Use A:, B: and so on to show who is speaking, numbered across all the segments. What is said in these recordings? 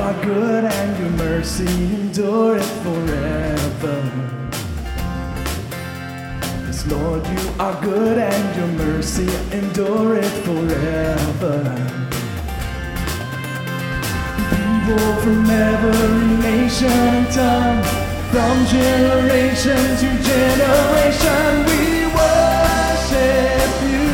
A: are good and your mercy endureth forever. Yes, Lord, you are good and your mercy endureth forever. People from every nation and tongue, from generation to generation, we worship you.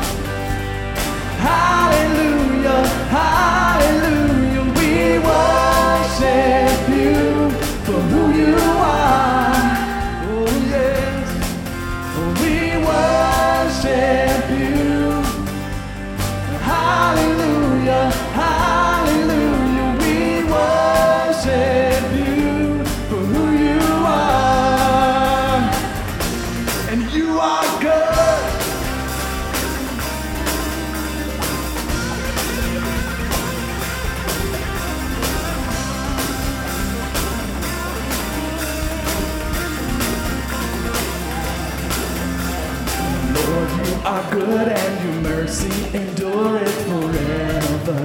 A: Hallelujah, hallelujah, we worship you for who you are. Oh yes, we worship you. Hallelujah, hallelujah, we worship you for who you are. And you are good. Lord, you are good and your mercy endureth forever.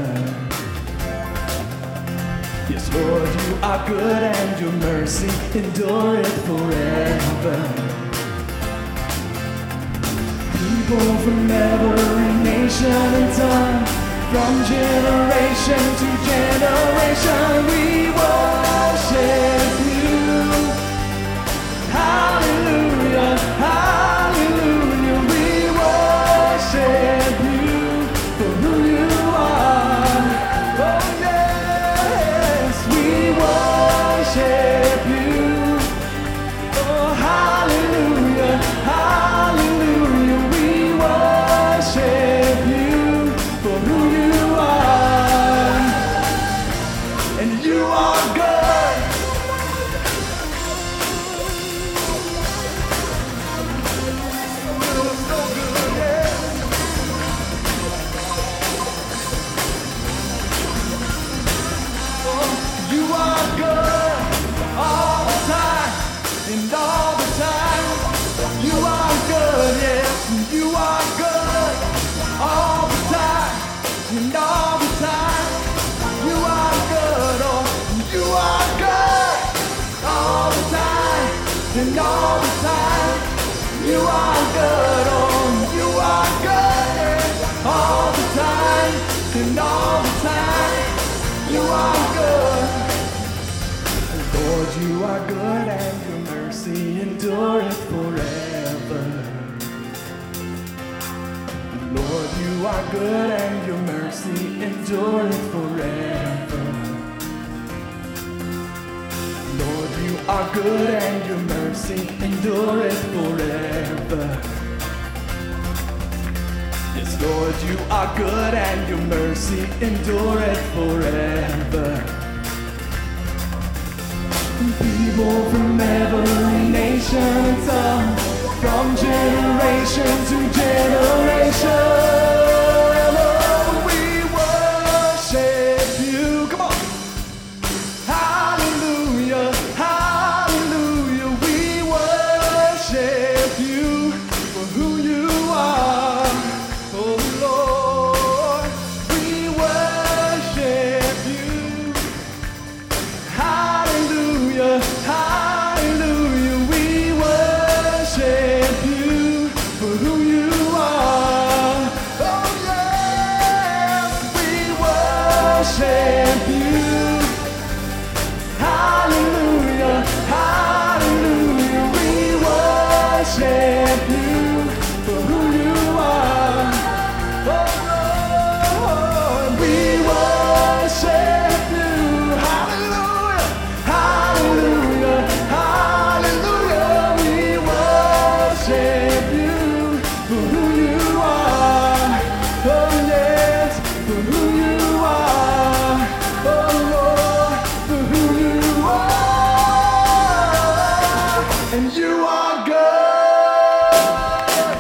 A: Yes, Lord, you are good and your mercy endureth forever. People from every nation and tongue, from generation to generation, we worship you. Hallelujah, hallelujah, we worship you for who you are. Oh yes, we worship you. Oh hallelujah, hallelujah, we worship you for who you are. And you are good. You are good all the time and all the time. You are good, yes, you are good all the time and all the time. You are good, oh, you are good all the time and all the time. You are good, oh, you are good all the time and all the time. You are good. Lord, you are good and your mercy endureth forever. Lord, you are good and your mercy endureth forever. Lord, you are good and your mercy endureth forever. Yes, Lord, you are good and your mercy endureth forever. People from every nation and tongue, from generation to generation, oh, we worship you. Come on. Hallelujah, hallelujah, we worship you for who you are. Oh Lord, we worship you. Hallelujah, hallelujah, we worship you for who you are. Oh yes, we worship you. Hallelujah, hallelujah, we worship you for who you are. Oh Lord, we worship you. Hallelujah, hallelujah, hallelujah, we worship you for who you are. Oh yes, for who you are. Oh Lord, for who you are. And you are good.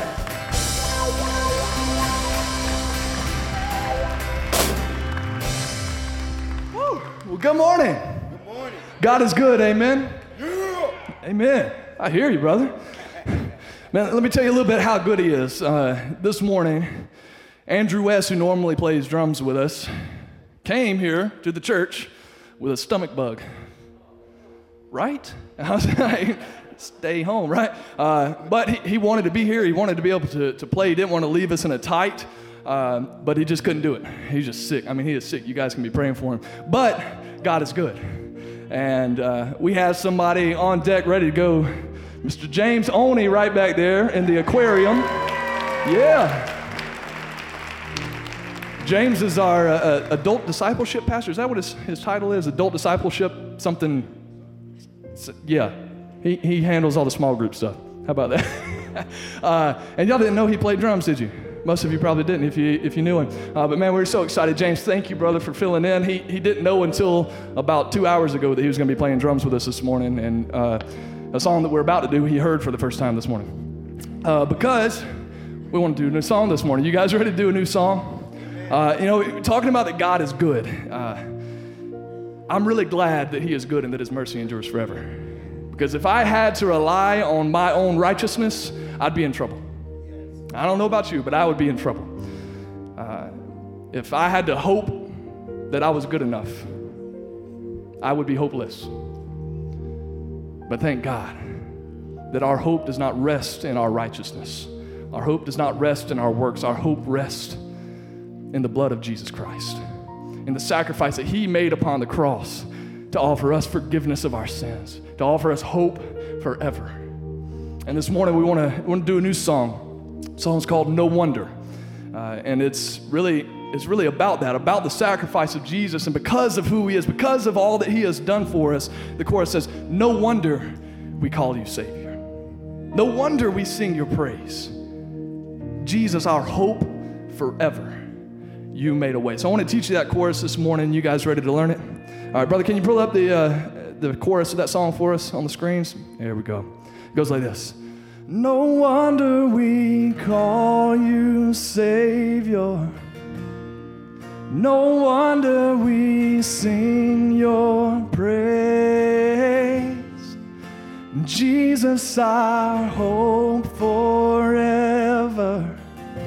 A: Woo. Well, good morning.
B: Good morning.
A: God is good, amen?
B: Yeah.
A: Amen. I hear you, brother. Man, let me tell you a little bit how good he is. This morning, Andrew West, who normally plays drums with us, came here to the church with a stomach bug. Right? I was like, stay home, right? But he wanted to be here. He wanted to be able to play. He didn't want to leave us in a tight, but he just couldn't do it. He's just sick. I mean, he is sick. You guys can be praying for him. But God is good. And we have somebody on deck ready to go. Mr. James Oney right back there in the aquarium. Yeah. James is our adult discipleship pastor. Is that what his title is? Adult discipleship something? Yeah. He handles all the small group stuff. How about that? And y'all didn't know he played drums, did you? Most of you probably didn't if you knew him. But man, we were so excited. James, thank you, brother, for filling in. He didn't know until about 2 hours ago that he was going to be playing drums with us this morning. And a song that we're about to do, he heard for the first time this morning. Because we want to do a new song this morning. You guys ready to do a new song? Talking about that God is good. I'm really glad that he is good and that his mercy endures forever. Because if I had to rely on my own righteousness, I'd be in trouble. I don't know about you, but I would be in trouble. If I had to hope that I was good enough, I would be hopeless. But thank God that our hope does not rest in our righteousness. Our hope does not rest in our works. Our hope rests in the blood of Jesus Christ, in the sacrifice that he made upon the cross to offer us forgiveness of our sins, to offer us hope forever. And this morning we want to do a new song. The song's called No Wonder. And it's really about that, about the sacrifice of Jesus, and because of who he is, because of all that he has done for us. The chorus says, no wonder we call you Savior. No wonder we sing your praise. Jesus, our hope forever. You made a way. So I want to teach you that chorus this morning. You guys ready to learn it? All right, brother, can you pull up the chorus of that song for us on the screens? There we go. It goes like this. No wonder we call you Savior. No wonder we sing your praise. Jesus, our hope forever.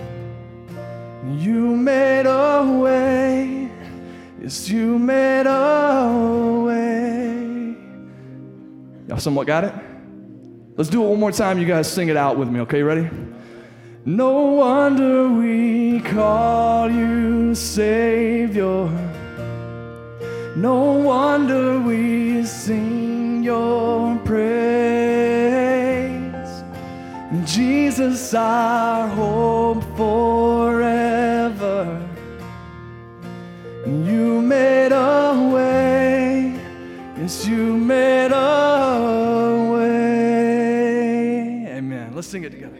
A: You made a way. Yes, you made a way. Y'all somewhat got it? Let's do it one more time. You guys sing it out with me, okay? Ready? No wonder we call you Savior. No wonder we sing your praise. Jesus, our hope forever. You made a way. Yes, you made a way. Amen. Let's sing it together.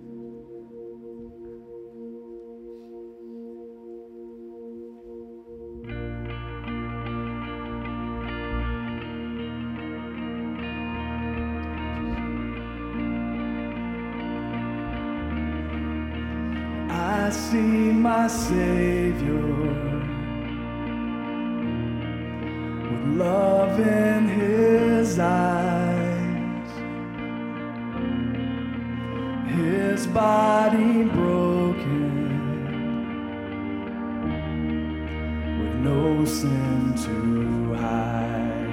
A: I see my Savior with love in his eyes, his body broken with no sin to hide.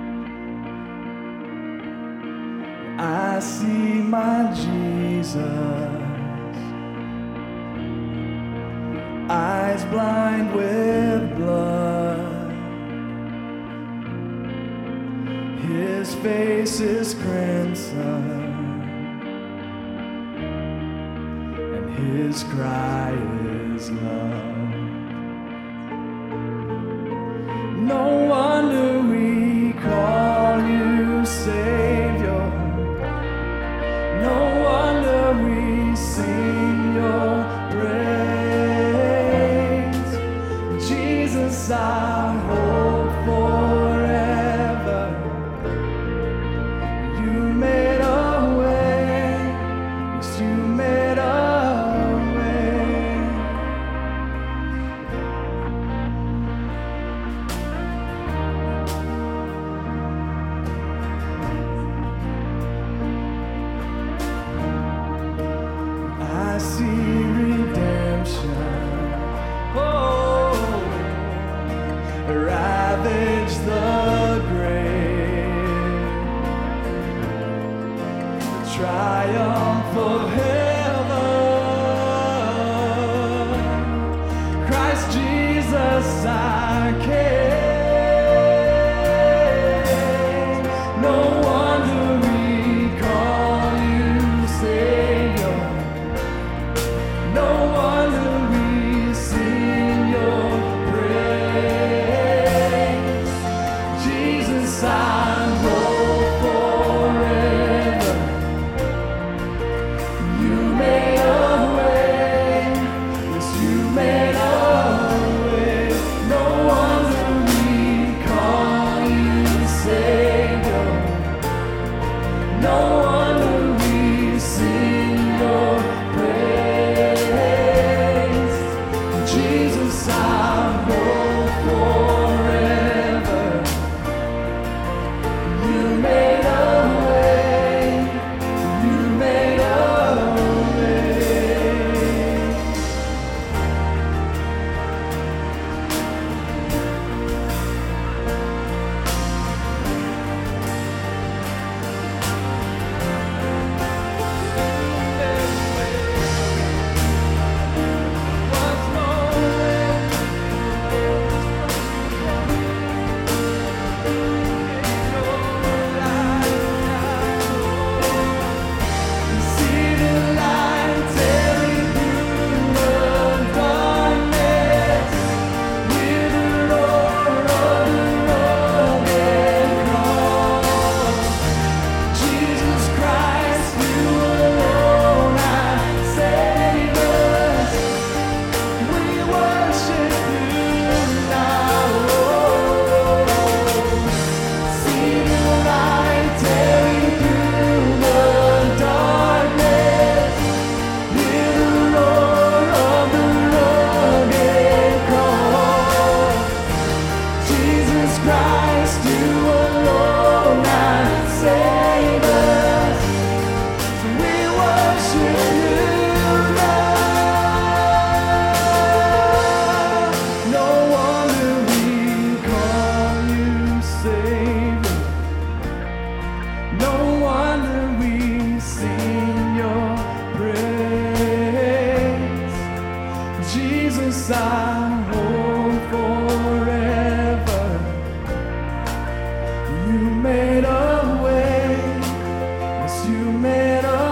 A: I see my Jesus, eyes blind with blood, his face is crimson, and his cry is love. No wonder we call you Savior. No wonder we sing your praise. Jesus, our hope forever. You made a way. Yes, you made a way. Jesus, I hold forever. You made a way, yes, you made a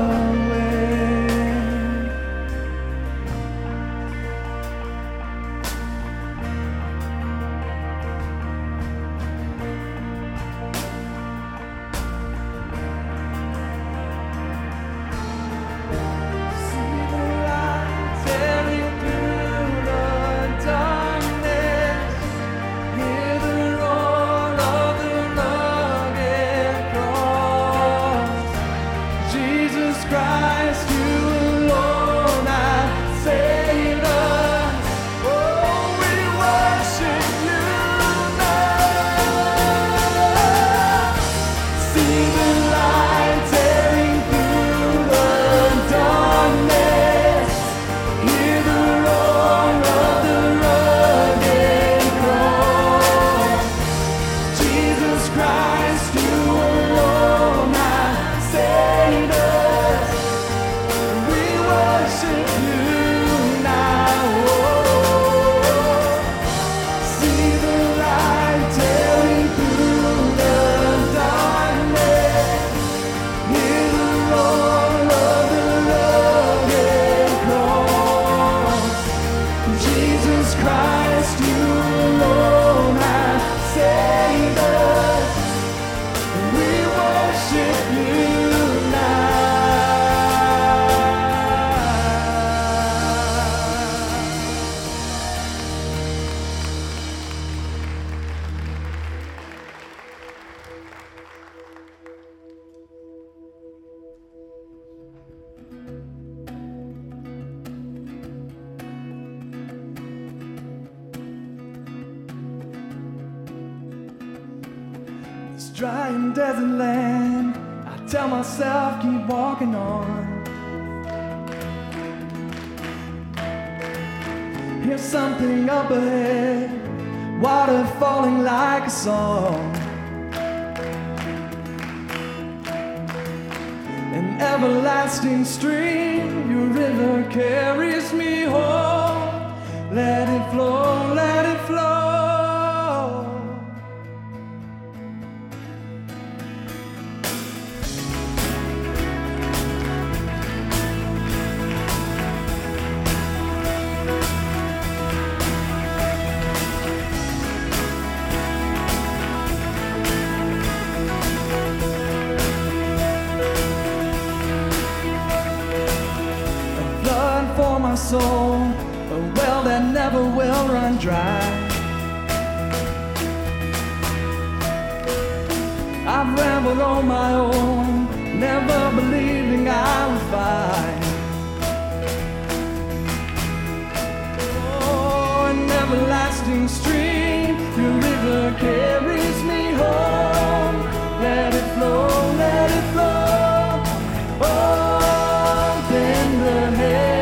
A: This dry and desert land, I tell myself keep walking on. Here's something up ahead, water falling like a song. An everlasting stream, your river carries me home. Let it flow, let it flow. For my soul, a well that never will run dry. I've rambled on my own, never believing I would find. Oh, an everlasting stream, your river carries me home. Let it flow, let it flow. Open the heavens.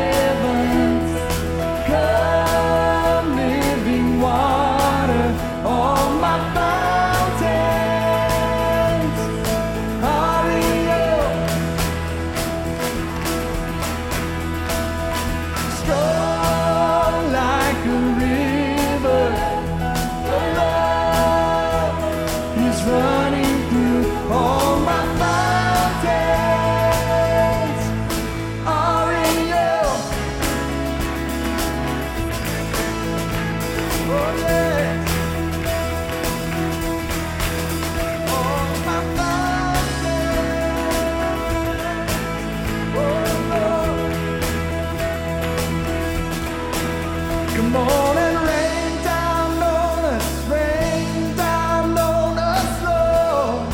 A: Come on and rain down on us, rain down on us, Lord.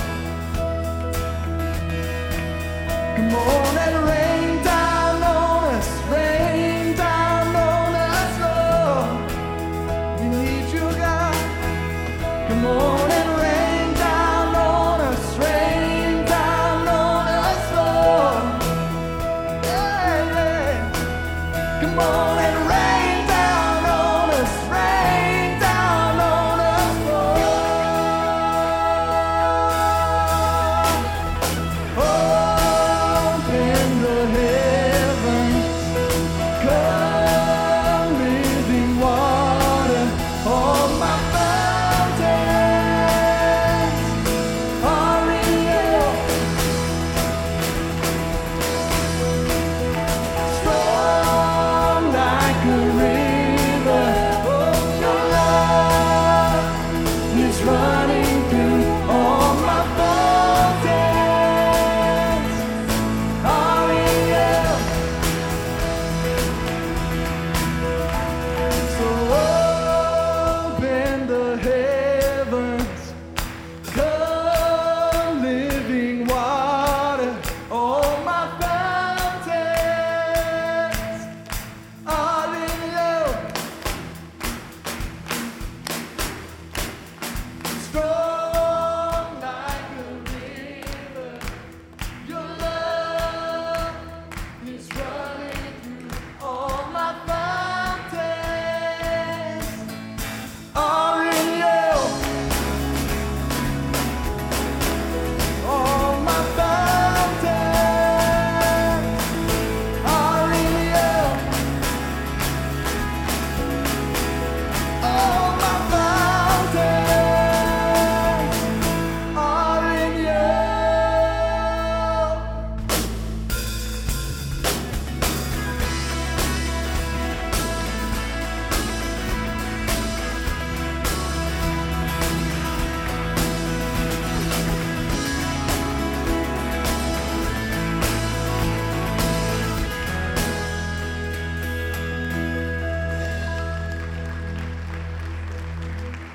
A: Come on and rain down on us, rain down on us, Lord. We need you, God. Come on and rain down on us, rain down on us, Lord. Yeah, yeah. Come on and rain. Come live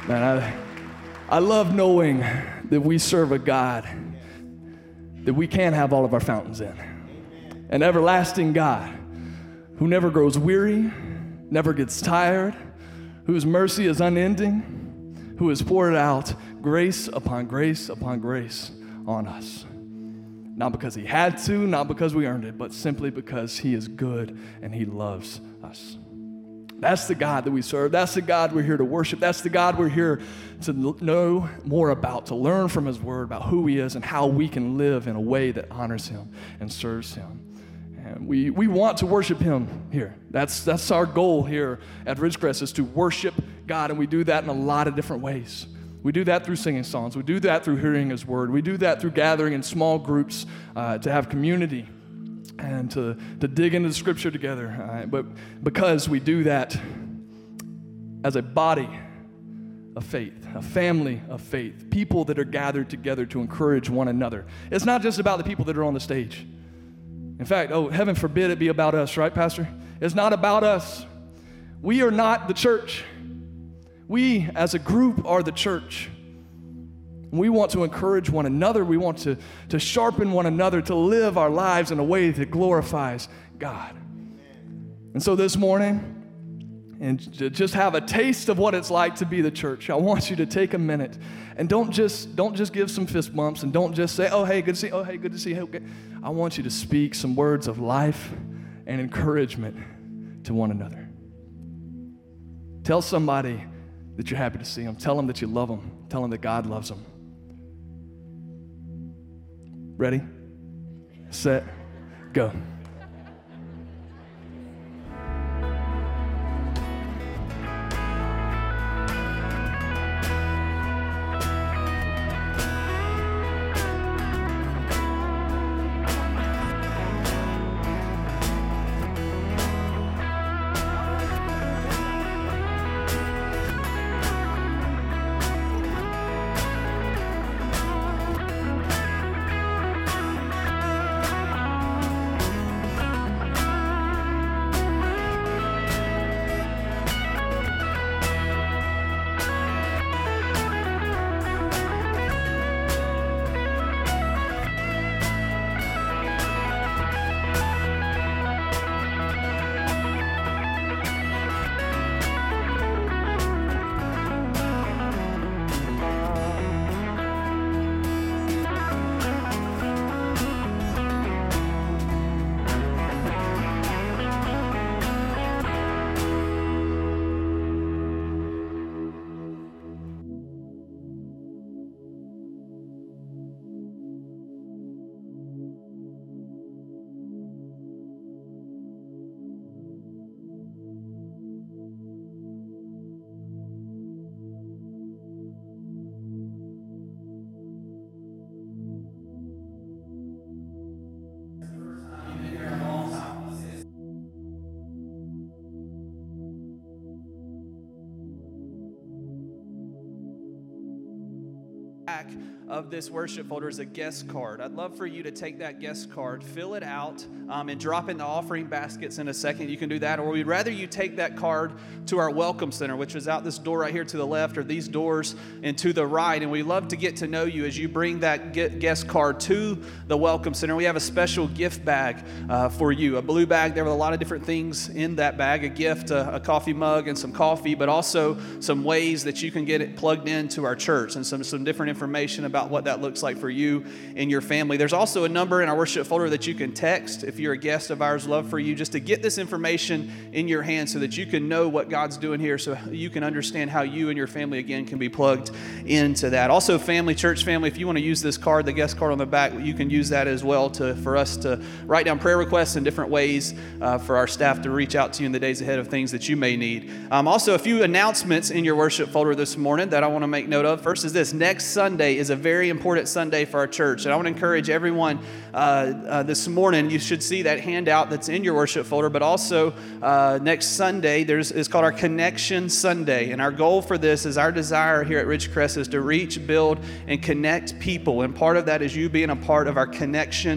A: Man, I love knowing that we serve a God that we can have all of our fountains in. An everlasting God who never grows weary, never gets tired, whose mercy is unending, who has poured out grace upon grace upon grace on us. Not because he had to, not because we earned it, but simply because he is good and he loves us. That's the God that we serve. That's the God we're here to worship. That's the God we're here to know more about, to learn from his word about who he is and how we can live in a way that honors him and serves him. And we want to worship him here. That's our goal here at Ridgecrest, is to worship God, and we do that in a lot of different ways. We do that through singing songs. We do that through hearing his word. We do that through gathering in small groups to have community and to dig into the scripture together. But because we do that as a body of faith, a family of faith, people that are gathered together to encourage one another. It's not just about the people that are on the stage. In fact, heaven forbid it be about us, right, Pastor? It's not about us. We are not the church. We, as a group, are the church. We want to encourage one another. We want to sharpen one another, to live our lives in a way that glorifies God. And so this morning, and to just have a taste of what it's like to be the church, I want you to take a minute and don't just give some fist bumps, and don't just say, oh, hey, good to see you. Oh, hey, good to see you. Okay. I want you to speak some words of life and encouragement to one another. Tell somebody that you're happy to see them. Tell them that you love them. Tell them that God loves them. Ready, set, go.
B: Back of this worship folder is a guest card. I'd love for you to take that guest card, fill it out, and drop in the offering baskets in a second. You can do that, or we'd rather you take that card to our Welcome Center, which is out this door right here to the left, or these doors and to the right. And we'd love to get to know you as you bring that guest card to the Welcome Center. We have a special gift bag for you, a blue bag there with a lot of different things in that bag, a gift, a coffee mug and some coffee, but also some ways that you can get it plugged into our church, and some different information about what that looks like for you and your family. There's also a number in our worship folder that you can text if you're a guest of ours. Love for you just to get this information in your hand so that you can know what God's doing here, so you can understand how you and your family again can be plugged into that. Also, church family, if you want to use this card, the guest card on the back, you can use that as well for us to write down prayer requests and different ways for our staff to reach out to you in the days ahead of things that you may need. Also, a few announcements in your worship folder this morning that I want to make note of. First is this: next Sunday is a very important Sunday for our church, and I want to encourage everyone this morning. You should see that handout that's in your worship folder, but also next Sunday is called our Connection Sunday, and our goal for this is, our desire here at Ridgecrest is to reach, build, and connect people, and part of that is you being a part of our Connection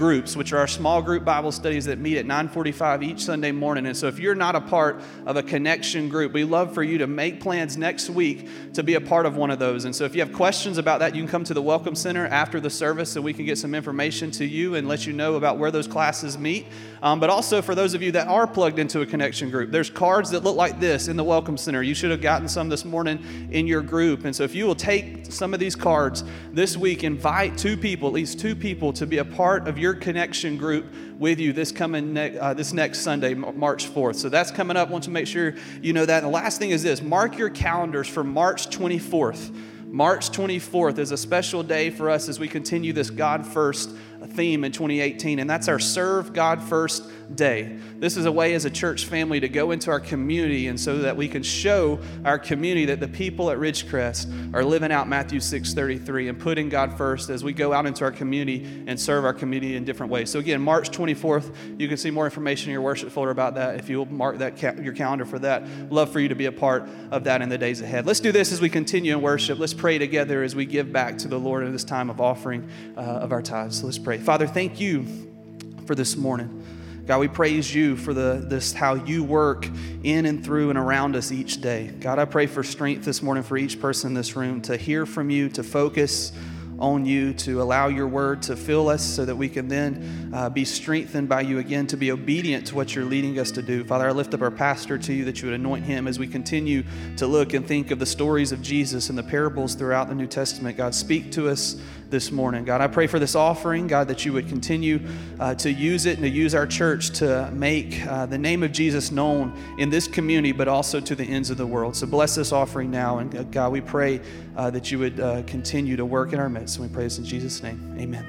B: groups, which are our small group Bible studies that meet at 9:45 each Sunday morning. And so if you're not a part of a connection group, we love for you to make plans next week to be a part of one of those. And so if you have questions about that, you can come to the Welcome Center after the service so we can get some information to you and let you know about where those classes meet. But also for those of you that are plugged into a connection group, there's cards that look like this in the Welcome Center. You should have gotten some this morning in your group. And so if you will take some of these cards this week, invite at least two people to be a part of your connection group with you this next Sunday, March 4th. So that's coming up. I want to make sure you know that. And the last thing is this: mark your calendars for March 24th. March 24th is a special day for us as we continue this God First theme in 2018, and that's our Serve God First Day. This is a way as a church family to go into our community and so that we can show our community that the people at Ridgecrest are living out Matthew 6:33 and putting God first as we go out into our community and serve our community in different ways. So again, March 24th, you can see more information in your worship folder about that. If you'll mark that your calendar for that, love for you to be a part of that in the days ahead. Let's do this as we continue in worship. Let's pray together as we give back to the Lord in this time of offering of our tithes. So let's pray. Father, thank you for this morning. God, we praise you for how you work in and through and around us each day. God, I pray for strength this morning for each person in this room to hear from you, to focus on you, to allow your word to fill us so that we can then be strengthened by you again, to be obedient to what you're leading us to do. Father, I lift up our pastor to you, that you would anoint him as we continue to look and think of the stories of Jesus and the parables throughout the New Testament. God, speak to us this morning. God, I pray for this offering, God, that you would continue to use it and to use our church to make the name of Jesus known in this community, but also to the ends of the world. So bless this offering now. And God, we pray that you would continue to work in our midst. And we pray this in Jesus' name. Amen.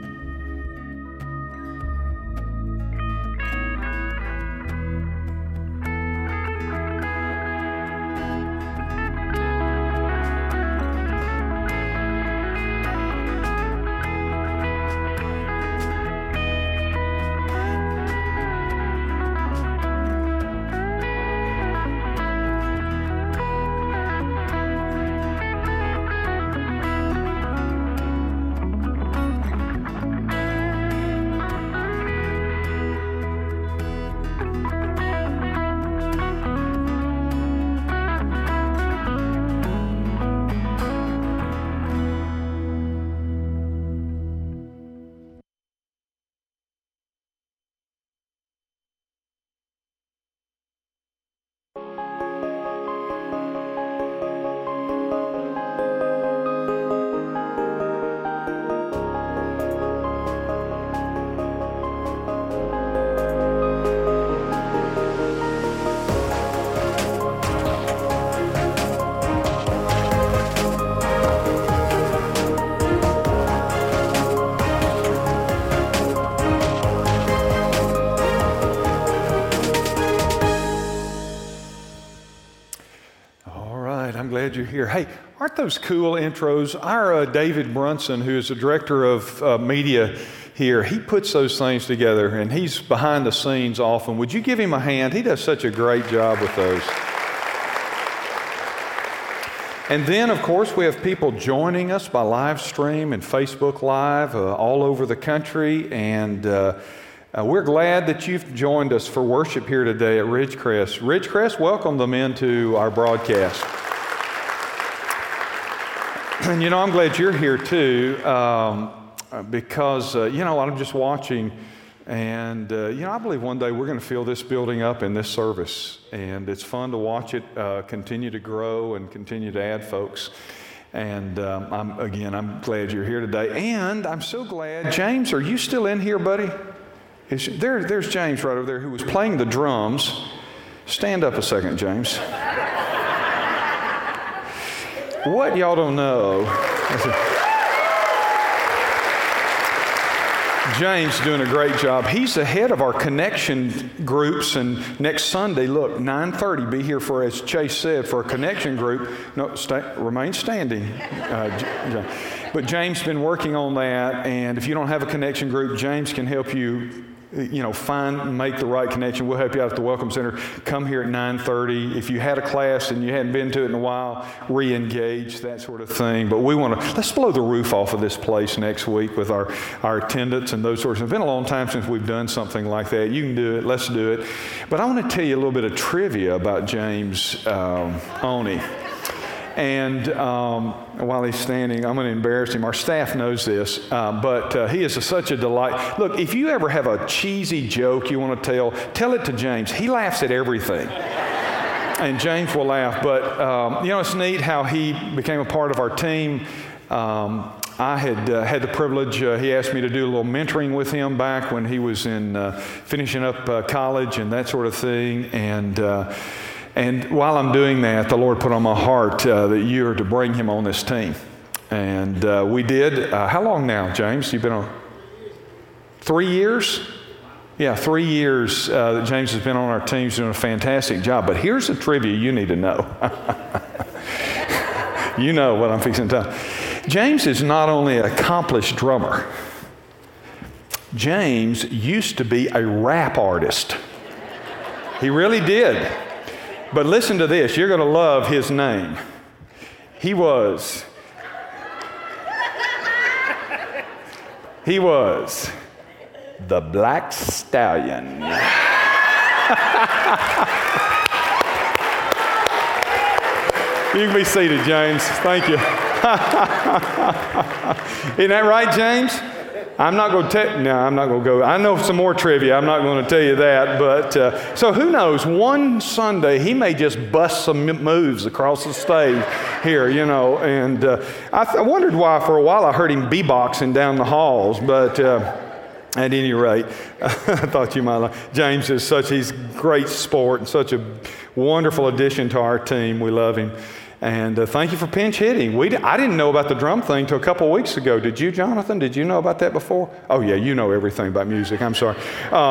C: You're here. Hey, aren't those cool intros? Our David Brunson, who is the director of media here, he puts those things together, and he's behind the scenes often. Would you give him a hand? He does such a great job with those. And then, of course, we have people joining us by live stream and Facebook Live all over the country, and we're glad that you've joined us for worship here today at Ridgecrest. Ridgecrest, welcome them into our broadcast. And I'm glad you're here too, because I'm just watching, and I believe one day we're going to fill this building up in this service, and it's fun to watch it continue to grow and continue to add folks. And I'm glad you're here today, and I'm so glad. James, are you still in here, buddy? There's James right over there, who was playing the drums. Stand up a second, James. What y'all don't know, James doing a great job. He's the head of our connection groups, and next Sunday, look, 9:30, be here for, as Chase said, for a connection group. No, remain standing. But James has been working on that, and if you don't have a connection group, James can help you make the right connection. We'll help you out at the Welcome Center. Come here at 9:30. If you had a class and you hadn't been to it in a while, re-engage, that sort of thing. But let's blow the roof off of this place next week with our attendance and those sorts of things. It's been a long time since we've done something like that. You can do it. Let's do it. But I want to tell you a little bit of trivia about James Oney. And while he's standing, I'm going to embarrass him. Our staff knows this, but he is such a delight. Look, if you ever have a cheesy joke you want to tell it to James. He laughs at everything. And James will laugh. But, it's neat how he became a part of our team. I had the privilege, he asked me to do a little mentoring with him back when he was finishing up college and that sort of thing. And while I'm doing that, the Lord put on my heart that you are to bring him on this team. And we did. How long now, James? You've been on 3 years? Yeah, 3 years that James has been on our team. He's doing a fantastic job. But here's the trivia you need to know. You know what I'm fixing to tell. James is not only an accomplished drummer. James used to be a rap artist. He really did. But listen to this. You're going to love his name. He was the Black Stallion. You can be seated, James. Thank you. Isn't that right, James? I'm not going to go. I know some more trivia. I'm not going to tell you that. But so who knows? One Sunday, he may just bust some moves across the stage here, And I wondered why for a while I heard him beatboxing down the halls. But at any rate, I thought you might like. James he's great sport and such a wonderful addition to our team. We love him. And thank you for pinch hitting. I didn't know about the drum thing till a couple of weeks ago. Did you, Jonathan? Did you know about that before? Oh, yeah, you know everything about music. I'm sorry.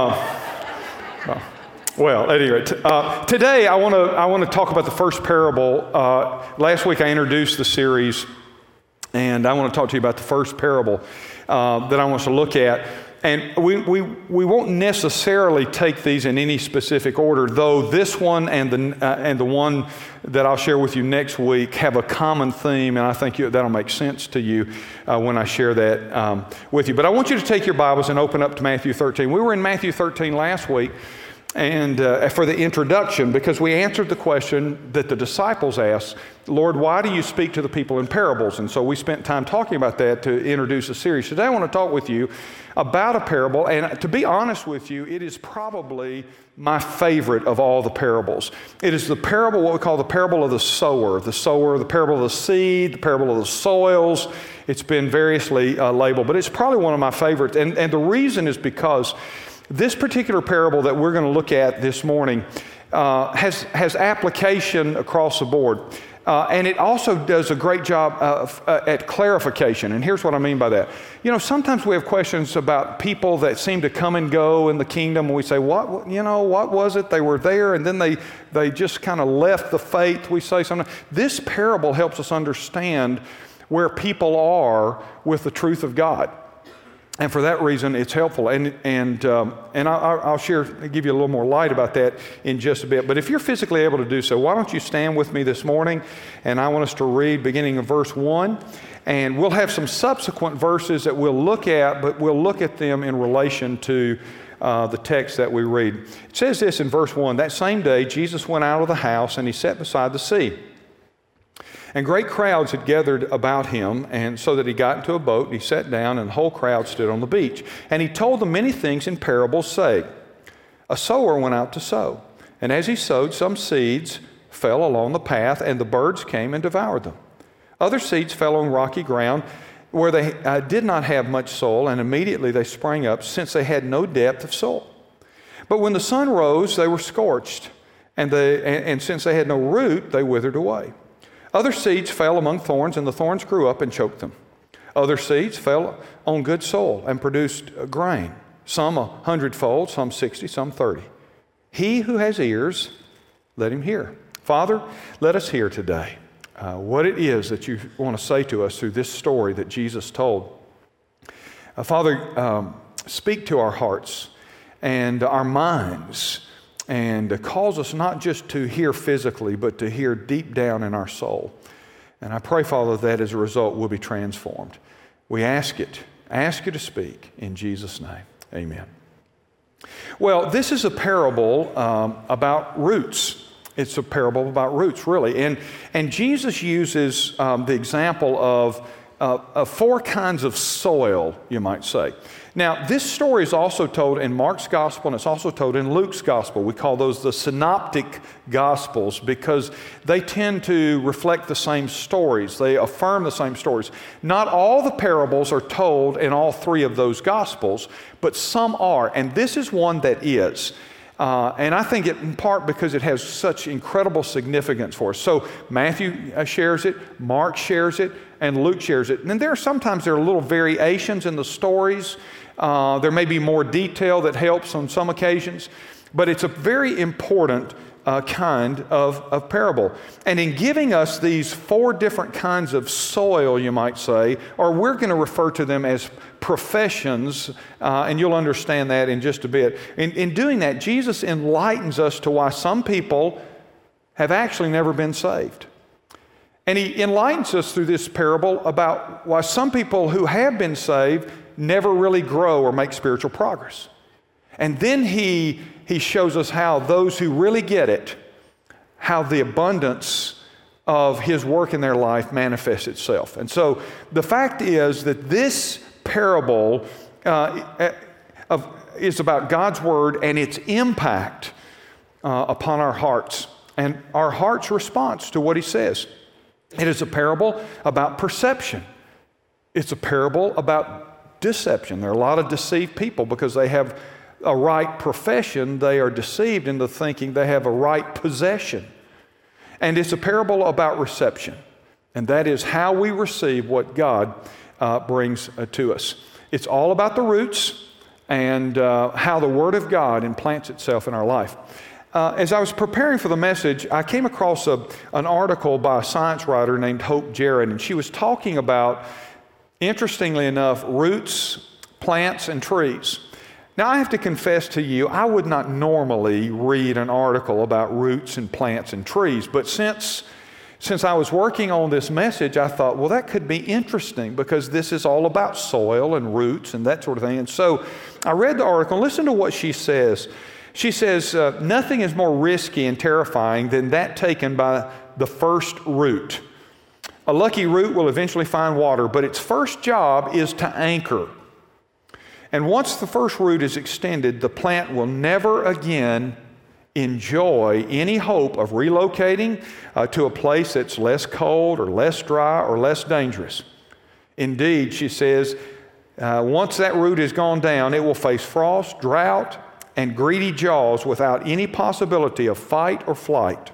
C: Well, at any rate, today I want to talk about the first parable. Last week I introduced the series, and I want to talk to you about the first parable that I want us to look at. And we won't necessarily take these in any specific order, though this one and the one that I'll share with you next week have a common theme, and I think that'll make sense to you when I share that with you. But I want you to take your Bibles and open up to Matthew 13. We were in Matthew 13 last week, and for the introduction, because we answered the question that the disciples asked, Lord, why do you speak to the people in parables? And so we spent time talking about that to introduce the series. Today I want to talk with you about a parable, and to be honest with you, it is probably my favorite of all the parables. It is the parable, what we call the parable of the sower, the parable of the seed, the parable of the soils. It's been variously labeled, but it's probably one of my favorites. And the reason is because this particular parable that we're going to look at this morning has application across the board. And it also does a great job at clarification. And here's what I mean by that. Sometimes we have questions about people that seem to come and go in the kingdom, and we say, what was it? They were there, and then they just kind of left the faith, we say something. This parable helps us understand where people are with the truth of God. And for that reason, it's helpful. And I'll give you a little more light about that in just a bit. But if you're physically able to do so, why don't you stand with me this morning? And I want us to read beginning of verse 1. And we'll have some subsequent verses that we'll look at, but we'll look at them in relation to the text that we read. It says this in verse 1, that same day Jesus went out of the house and he sat beside the sea. And great crowds had gathered about him, and so that he got into a boat, and he sat down, and the whole crowd stood on the beach. And he told them many things in parables, saying, a sower went out to sow. And as he sowed, some seeds fell along the path, and the birds came and devoured them. Other seeds fell on rocky ground, where they did not have much soil, and immediately they sprang up, since they had no depth of soil. But when the sun rose, they were scorched, and since they had no root, they withered away. Other seeds fell among thorns, and the thorns grew up and choked them. Other seeds fell on good soil and produced grain, some 100-fold, some 60, some 30. He who has ears, let him hear. Father, let us hear today what it is that you want to say to us through this story that Jesus told. Father, speak to our hearts and our minds, and calls us not just to hear physically, but to hear deep down in our soul. And I pray, Father, that as a result we'll be transformed. We ask you to speak in Jesus' name. Amen. Well, this is a parable about roots. It's a parable about roots, really. And Jesus uses the example of four kinds of soil, you might say. Now, this story is also told in Mark's gospel, and it's also told in Luke's gospel. We call those the synoptic gospels because they tend to reflect the same stories. They affirm the same stories. Not all the parables are told in all three of those gospels, but some are, and this is one that is. And I think it in part because it has such incredible significance for us. So Matthew shares it, Mark shares it, and Luke shares it. And sometimes there are little variations in the stories. There may be more detail that helps on some occasions, but it's a very important kind of parable. And in giving us these four different kinds of soil, you might say, or we're going to refer to them as professions, and you'll understand that in just a bit. In doing that, Jesus enlightens us to why some people have actually never been saved. And he enlightens us through this parable about why some people who have been saved never really grow or make spiritual progress. And then he shows us how those who really get it, how the abundance of his work in their life manifests itself. And so the fact is that this parable is about God's Word and its impact upon our hearts and our heart's response to what he says. It is a parable about perception. It's a parable about deception. There are a lot of deceived people because they have a right profession. They are deceived into thinking they have a right possession. And it's a parable about reception. And that is how we receive what God brings to us. It's all about the roots and how the Word of God implants itself in our life. As I was preparing for the message, I came across an article by a science writer named Hope Jarrett, and she was talking about, interestingly enough, roots, plants, and trees. Now, I have to confess to you, I would not normally read an article about roots and plants and trees, but since I was working on this message, I thought, well, that could be interesting because this is all about soil and roots and that sort of thing. And so I read the article, and listen to what she says. She says, nothing is more risky and terrifying than that taken by the first root. A lucky root will eventually find water, but its first job is to anchor. And once the first root is extended, the plant will never again enjoy any hope of relocating to a place that's less cold or less dry or less dangerous. Indeed, she says, once that root has gone down, it will face frost, drought, and greedy jaws without any possibility of fight or flight.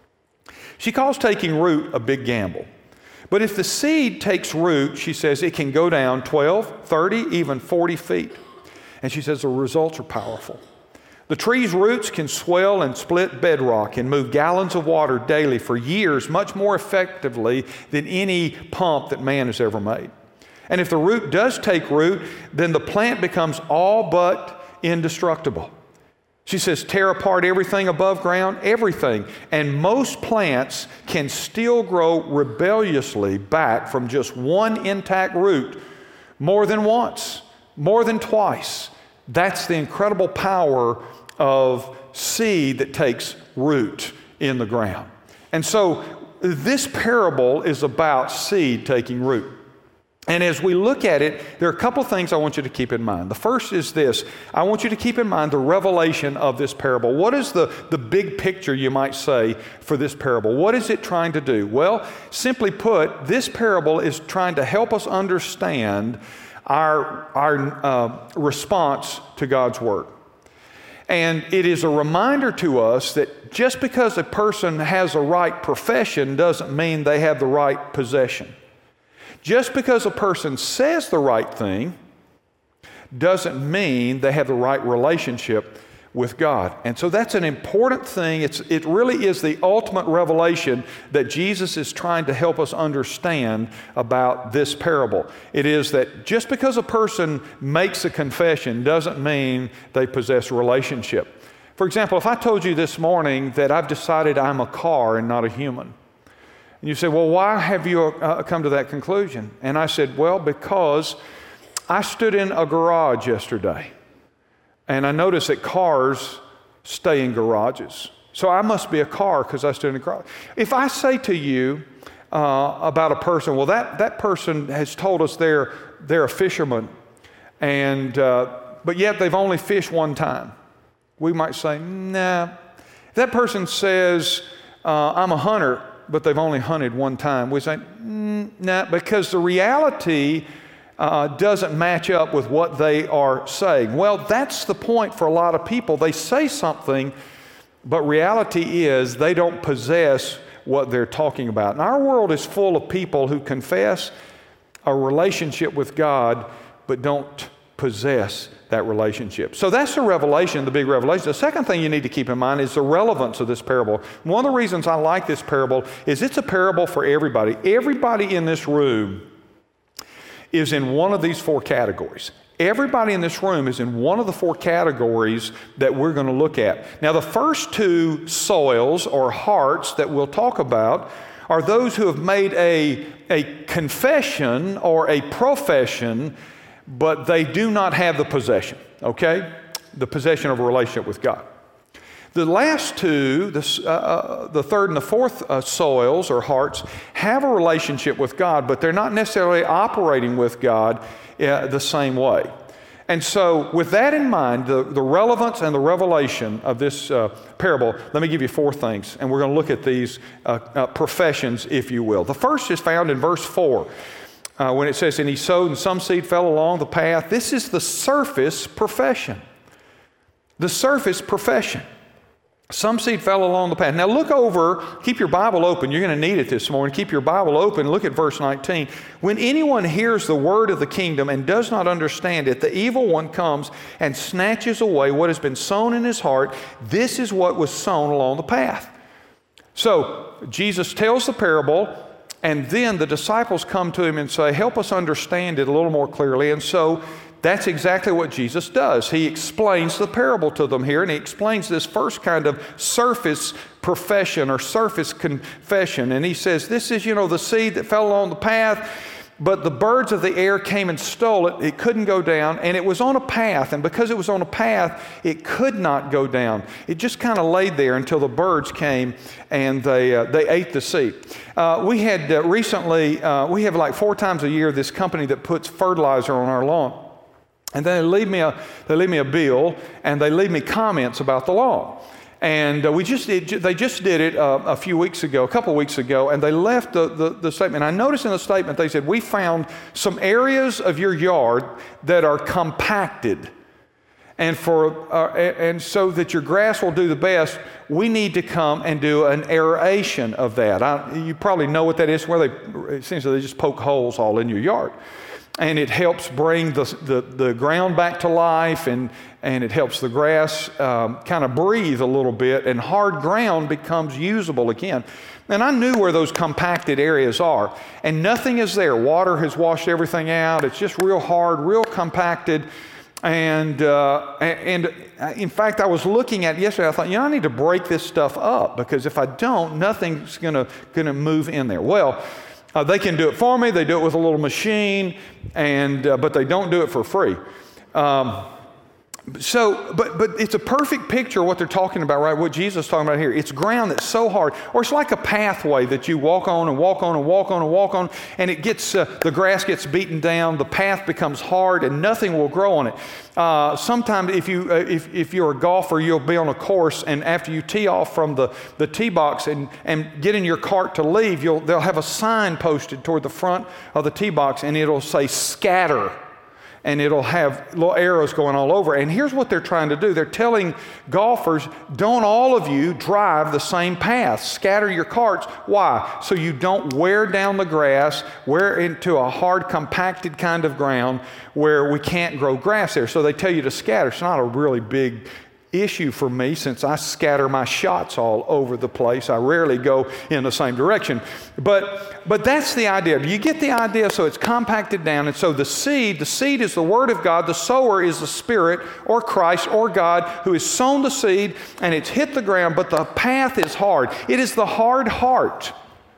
C: She calls taking root a big gamble. But if the seed takes root, she says it can go down 12, 30, even 40 feet. And she says the results are powerful. The tree's roots can swell and split bedrock and move gallons of water daily for years, much more effectively than any pump that man has ever made. And if the root does take root, then the plant becomes all but indestructible. She says, tear apart everything above ground, everything. And most plants can still grow rebelliously back from just one intact root more than once, more than twice. That's the incredible power of seed that takes root in the ground. And so this parable is about seed taking root. And as we look at it, there are a couple things I want you to keep in mind. The first is this. I want you to keep in mind the revelation of this parable. What is the big picture, you might say, for this parable? What is it trying to do? Well, simply put, this parable is trying to help us understand our response to God's Word. And it is a reminder to us that just because a person has a right profession doesn't mean they have the right possession. Just because a person says the right thing doesn't mean they have the right relationship with God. And so that's an important thing. It really is the ultimate revelation that Jesus is trying to help us understand about this parable. It is that just because a person makes a confession doesn't mean they possess a relationship. For example, if I told you this morning that I've decided I'm a car and not a human, and you say, well, why have you come to that conclusion? And I said, well, because I stood in a garage yesterday, and I noticed that cars stay in garages. So I must be a car because I stood in a garage. If I say to you about a person, well, that person has told us they're a fisherman, and but yet they've only fished one time, we might say, nah. If that person says, I'm a hunter, but they've only hunted one time, we say, nah, because the reality doesn't match up with what they are saying. Well, that's the point for a lot of people. They say something, but reality is they don't possess what they're talking about. And our world is full of people who confess a relationship with God, but don't possess that relationship. So that's the revelation, the big revelation. The second thing you need to keep in mind is the relevance of this parable. One of the reasons I like this parable is it's a parable for everybody. Everybody in this room is in one of these four categories. Everybody in this room is in one of the four categories that we're going to look at. Now, the first two soils or hearts that we'll talk about are those who have made a confession or a profession, but they do not have the possession, okay? The possession of a relationship with God. The last two, the third and the fourth soils or hearts, have a relationship with God, but they're not necessarily operating with God the same way. And so with that in mind, the relevance and the revelation of this parable, let me give you four things, and we're going to look at these professions, if you will. The first is found in verse 4. When it says, and he sowed and some seed fell along the path. This is the surface profession. The surface profession. Some seed fell along the path. Now look over, keep your Bible open. You're going to need it this morning. Keep your Bible open. Look at verse 19. When anyone hears the word of the kingdom and does not understand it, the evil one comes and snatches away what has been sown in his heart. This is what was sown along the path. So Jesus tells the parable, and then the disciples come to him and say, help us understand it a little more clearly. And so that's exactly what Jesus does. He explains the parable to them here, and he explains this first kind of surface profession or surface confession. And he says, this is, the seed that fell along the path, but the birds of the air came and stole it. It couldn't go down, and it was on a path. And because it was on a path, it could not go down. It just kind of laid there until the birds came and they ate the seed. We had recently, we have like 4 times a year this company that puts fertilizer on our lawn. And they leave me a bill, and they leave me comments about the lawn. And they just did it a couple of weeks ago, and they left the statement. I noticed in the statement they said, we found some areas of your yard that are compacted. And so that your grass will do the best, we need to come and do an aeration of that. You probably know what that is, where it seems like they just poke holes all in your yard. And it helps bring the ground back to life, and it helps the grass kind of breathe a little bit, and hard ground becomes usable again. And I knew where those compacted areas are, and nothing is there. Water has washed everything out. It's just real hard, real compacted. And in fact, I was looking at it yesterday. I thought, I need to break this stuff up, because if I don't, nothing's gonna move in there. Well, they can do it for me. They do it with a little machine, but they don't do it for free. But it's a perfect picture of what they're talking about, right? What Jesus is talking about here. It's ground that's so hard, or it's like a pathway that you walk on and walk on and walk on and walk on, and it gets the grass gets beaten down, the path becomes hard, and nothing will grow on it. Sometimes, if you're a golfer, you'll be on a course, and after you tee off from the tee box and get in your cart to leave, they'll have a sign posted toward the front of the tee box, and it'll say "scatter." And it'll have little arrows going all over. And here's what they're trying to do. They're telling golfers, don't all of you drive the same path. Scatter your carts. Why? So you don't wear down the grass, wear into a hard, compacted kind of ground where we can't grow grass there. So they tell you to scatter. It's not a really big issue for me since I scatter my shots all over the place. I rarely go in the same direction. But that's the idea. Do you get the idea? So it's compacted down. And so the seed is the Word of God. The sower is the Spirit or Christ or God who has sown the seed, and it's hit the ground, but the path is hard. It is the hard heart.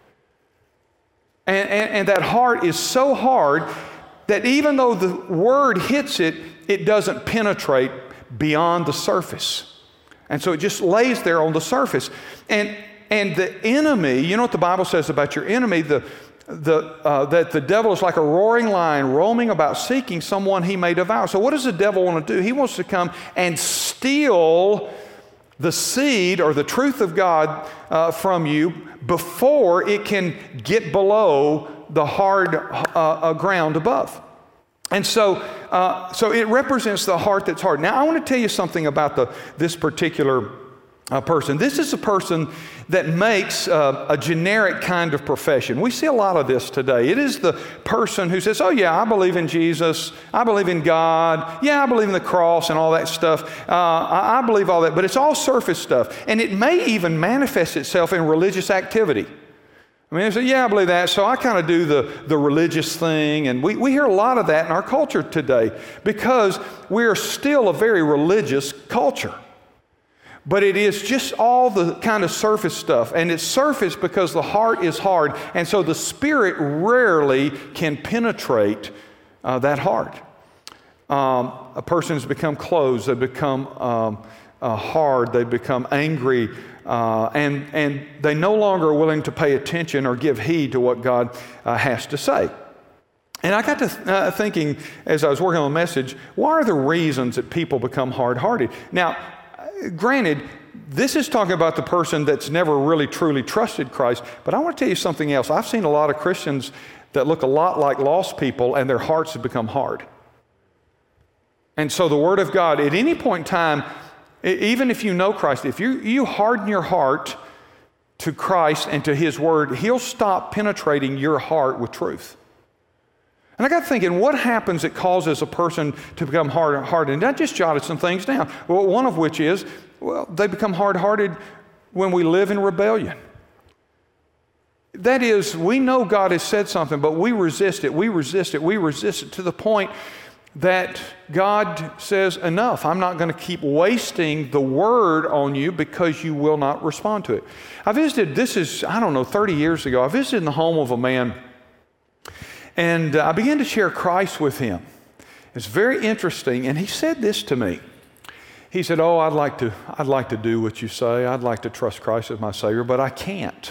C: And that heart is so hard that even though the Word hits it, it doesn't penetrate beyond the surface. And so it just lays there on the surface. And the enemy, you know what the Bible says about your enemy, that the devil is like a roaring lion roaming about seeking someone he may devour. So what does the devil want to do? He wants to come and steal the seed or the truth of God from you before it can get below the hard ground above. And so it represents the heart that's hard. Now, I want to tell you something about this particular person. This is a person that makes a generic kind of profession. We see a lot of this today. It is the person who says, oh yeah, I believe in Jesus. I believe in God. Yeah, I believe in the cross and all that stuff. I believe all that, but it's all surface stuff. And it may even manifest itself in religious activity. I mean, they say, yeah, I believe that, so I kind of do the religious thing. And we hear a lot of that in our culture today because we're still a very religious culture. But it is just all the kind of surface stuff. And it's surface because the heart is hard. And so the Spirit rarely can penetrate that heart. A person has become closed. They become hard. They become angry. And they no longer are willing to pay attention or give heed to what God has to say. And I got to thinking as I was working on the message, what are the reasons that people become hard-hearted? Now, granted, this is talking about the person that's never really truly trusted Christ, but I want to tell you something else. I've seen a lot of Christians that look a lot like lost people, and their hearts have become hard. And so the Word of God, at any point in time, even if you know Christ, if you harden your heart to Christ and to His Word, He'll stop penetrating your heart with truth. And I got thinking, what happens that causes a person to become hard-hearted? And I just jotted some things down. Well, one of which is, they become hard-hearted when we live in rebellion. That is, we know God has said something, but we resist it to the point that God says, enough. I'm not going to keep wasting the Word on you because you will not respond to it. I visited, 30 years ago, I visited in the home of a man. And I began to share Christ with him. It's very interesting. And he said this to me. He said, oh, I'd like to do what you say. I'd like to trust Christ as my Savior, but I can't.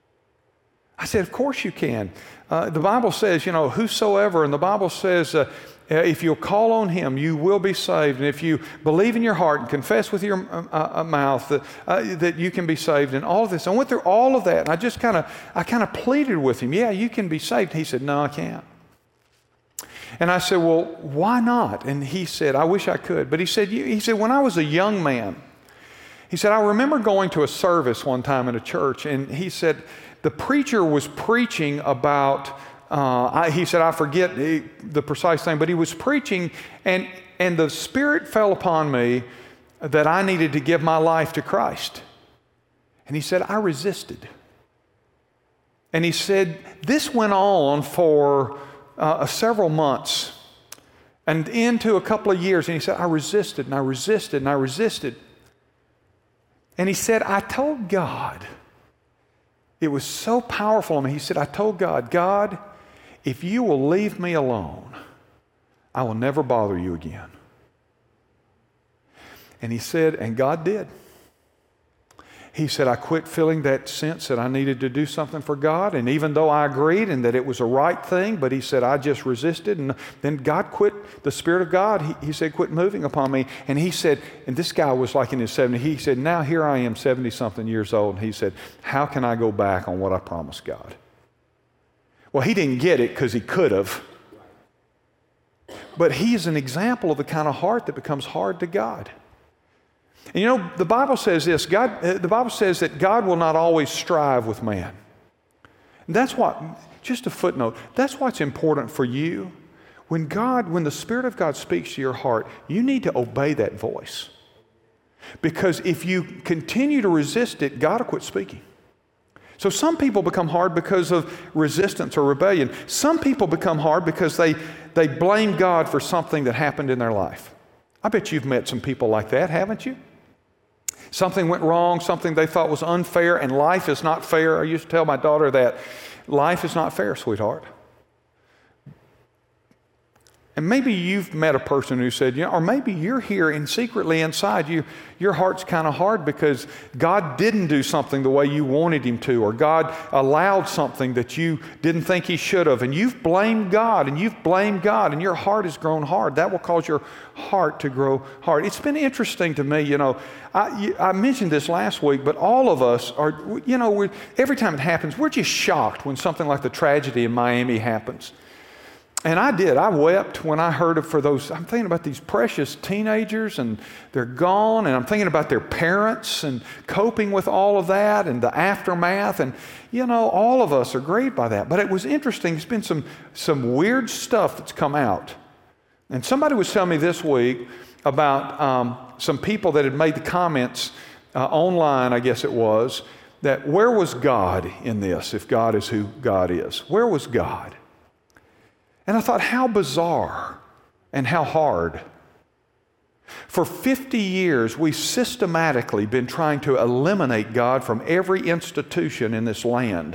C: I said, of course you can. The Bible says, whosoever, and the Bible says, if you'll call on Him, you will be saved. And if you believe in your heart and confess with your mouth that you can be saved, and all of this. I went through all of that, and I kind of pleaded with him. Yeah, you can be saved. He said, no, I can't. And I said, well, why not? And he said, I wish I could. But he said, when I was a young man, he said, I remember going to a service one time in a church, and he said, the preacher was preaching about he said, I forget the precise thing, but he was preaching, and the Spirit fell upon me that I needed to give my life to Christ. And he said, I resisted. And he said, this went on for several months and into a couple of years. And he said, I resisted, and I resisted, and I resisted. And he said, I told God, it was so powerful on me. He said, I told God, if you will leave me alone, I will never bother you again. And he said, and God did. He said, I quit feeling that sense that I needed to do something for God. And even though I agreed and that it was a right thing, but he said, I just resisted. And then God quit, the Spirit of God, he said, quit moving upon me. And he said, and this guy was like in his 70s, he said, now here I am 70-something years old. And he said, how can I go back on what I promised God? Well, he didn't get it because he could have. But he's an example of the kind of heart that becomes hard to God. And the Bible says this, the Bible says that God will not always strive with man. And that's what, just a footnote, that's what's important for you. When the Spirit of God speaks to your heart, you need to obey that voice. Because if you continue to resist it, God will quit speaking. So some people become hard because of resistance or rebellion. Some people become hard because they blame God for something that happened in their life. I bet you've met some people like that, haven't you? Something went wrong, something they thought was unfair, and life is not fair. I used to tell my daughter that life is not fair, sweetheart. And maybe you've met a person who said, or maybe you're here and secretly inside you, your heart's kind of hard because God didn't do something the way you wanted Him to, or God allowed something that you didn't think He should have, and you've blamed God, and and your heart has grown hard. That will cause your heart to grow hard. It's been interesting to me, I mentioned this last week, but all of us are, every time it happens, we're just shocked when something like the tragedy in Miami happens. And I wept when I heard I'm thinking about these precious teenagers and they're gone, and I'm thinking about their parents and coping with all of that and the aftermath, and all of us are grieved by that. But it was interesting, there's been some weird stuff that's come out. And somebody was telling me this week about some people that had made the comments online, I guess it was, that where was God in this, if God is who God is? Where was God? And I thought, how bizarre and how hard. For 50 years, we've systematically been trying to eliminate God from every institution in this land.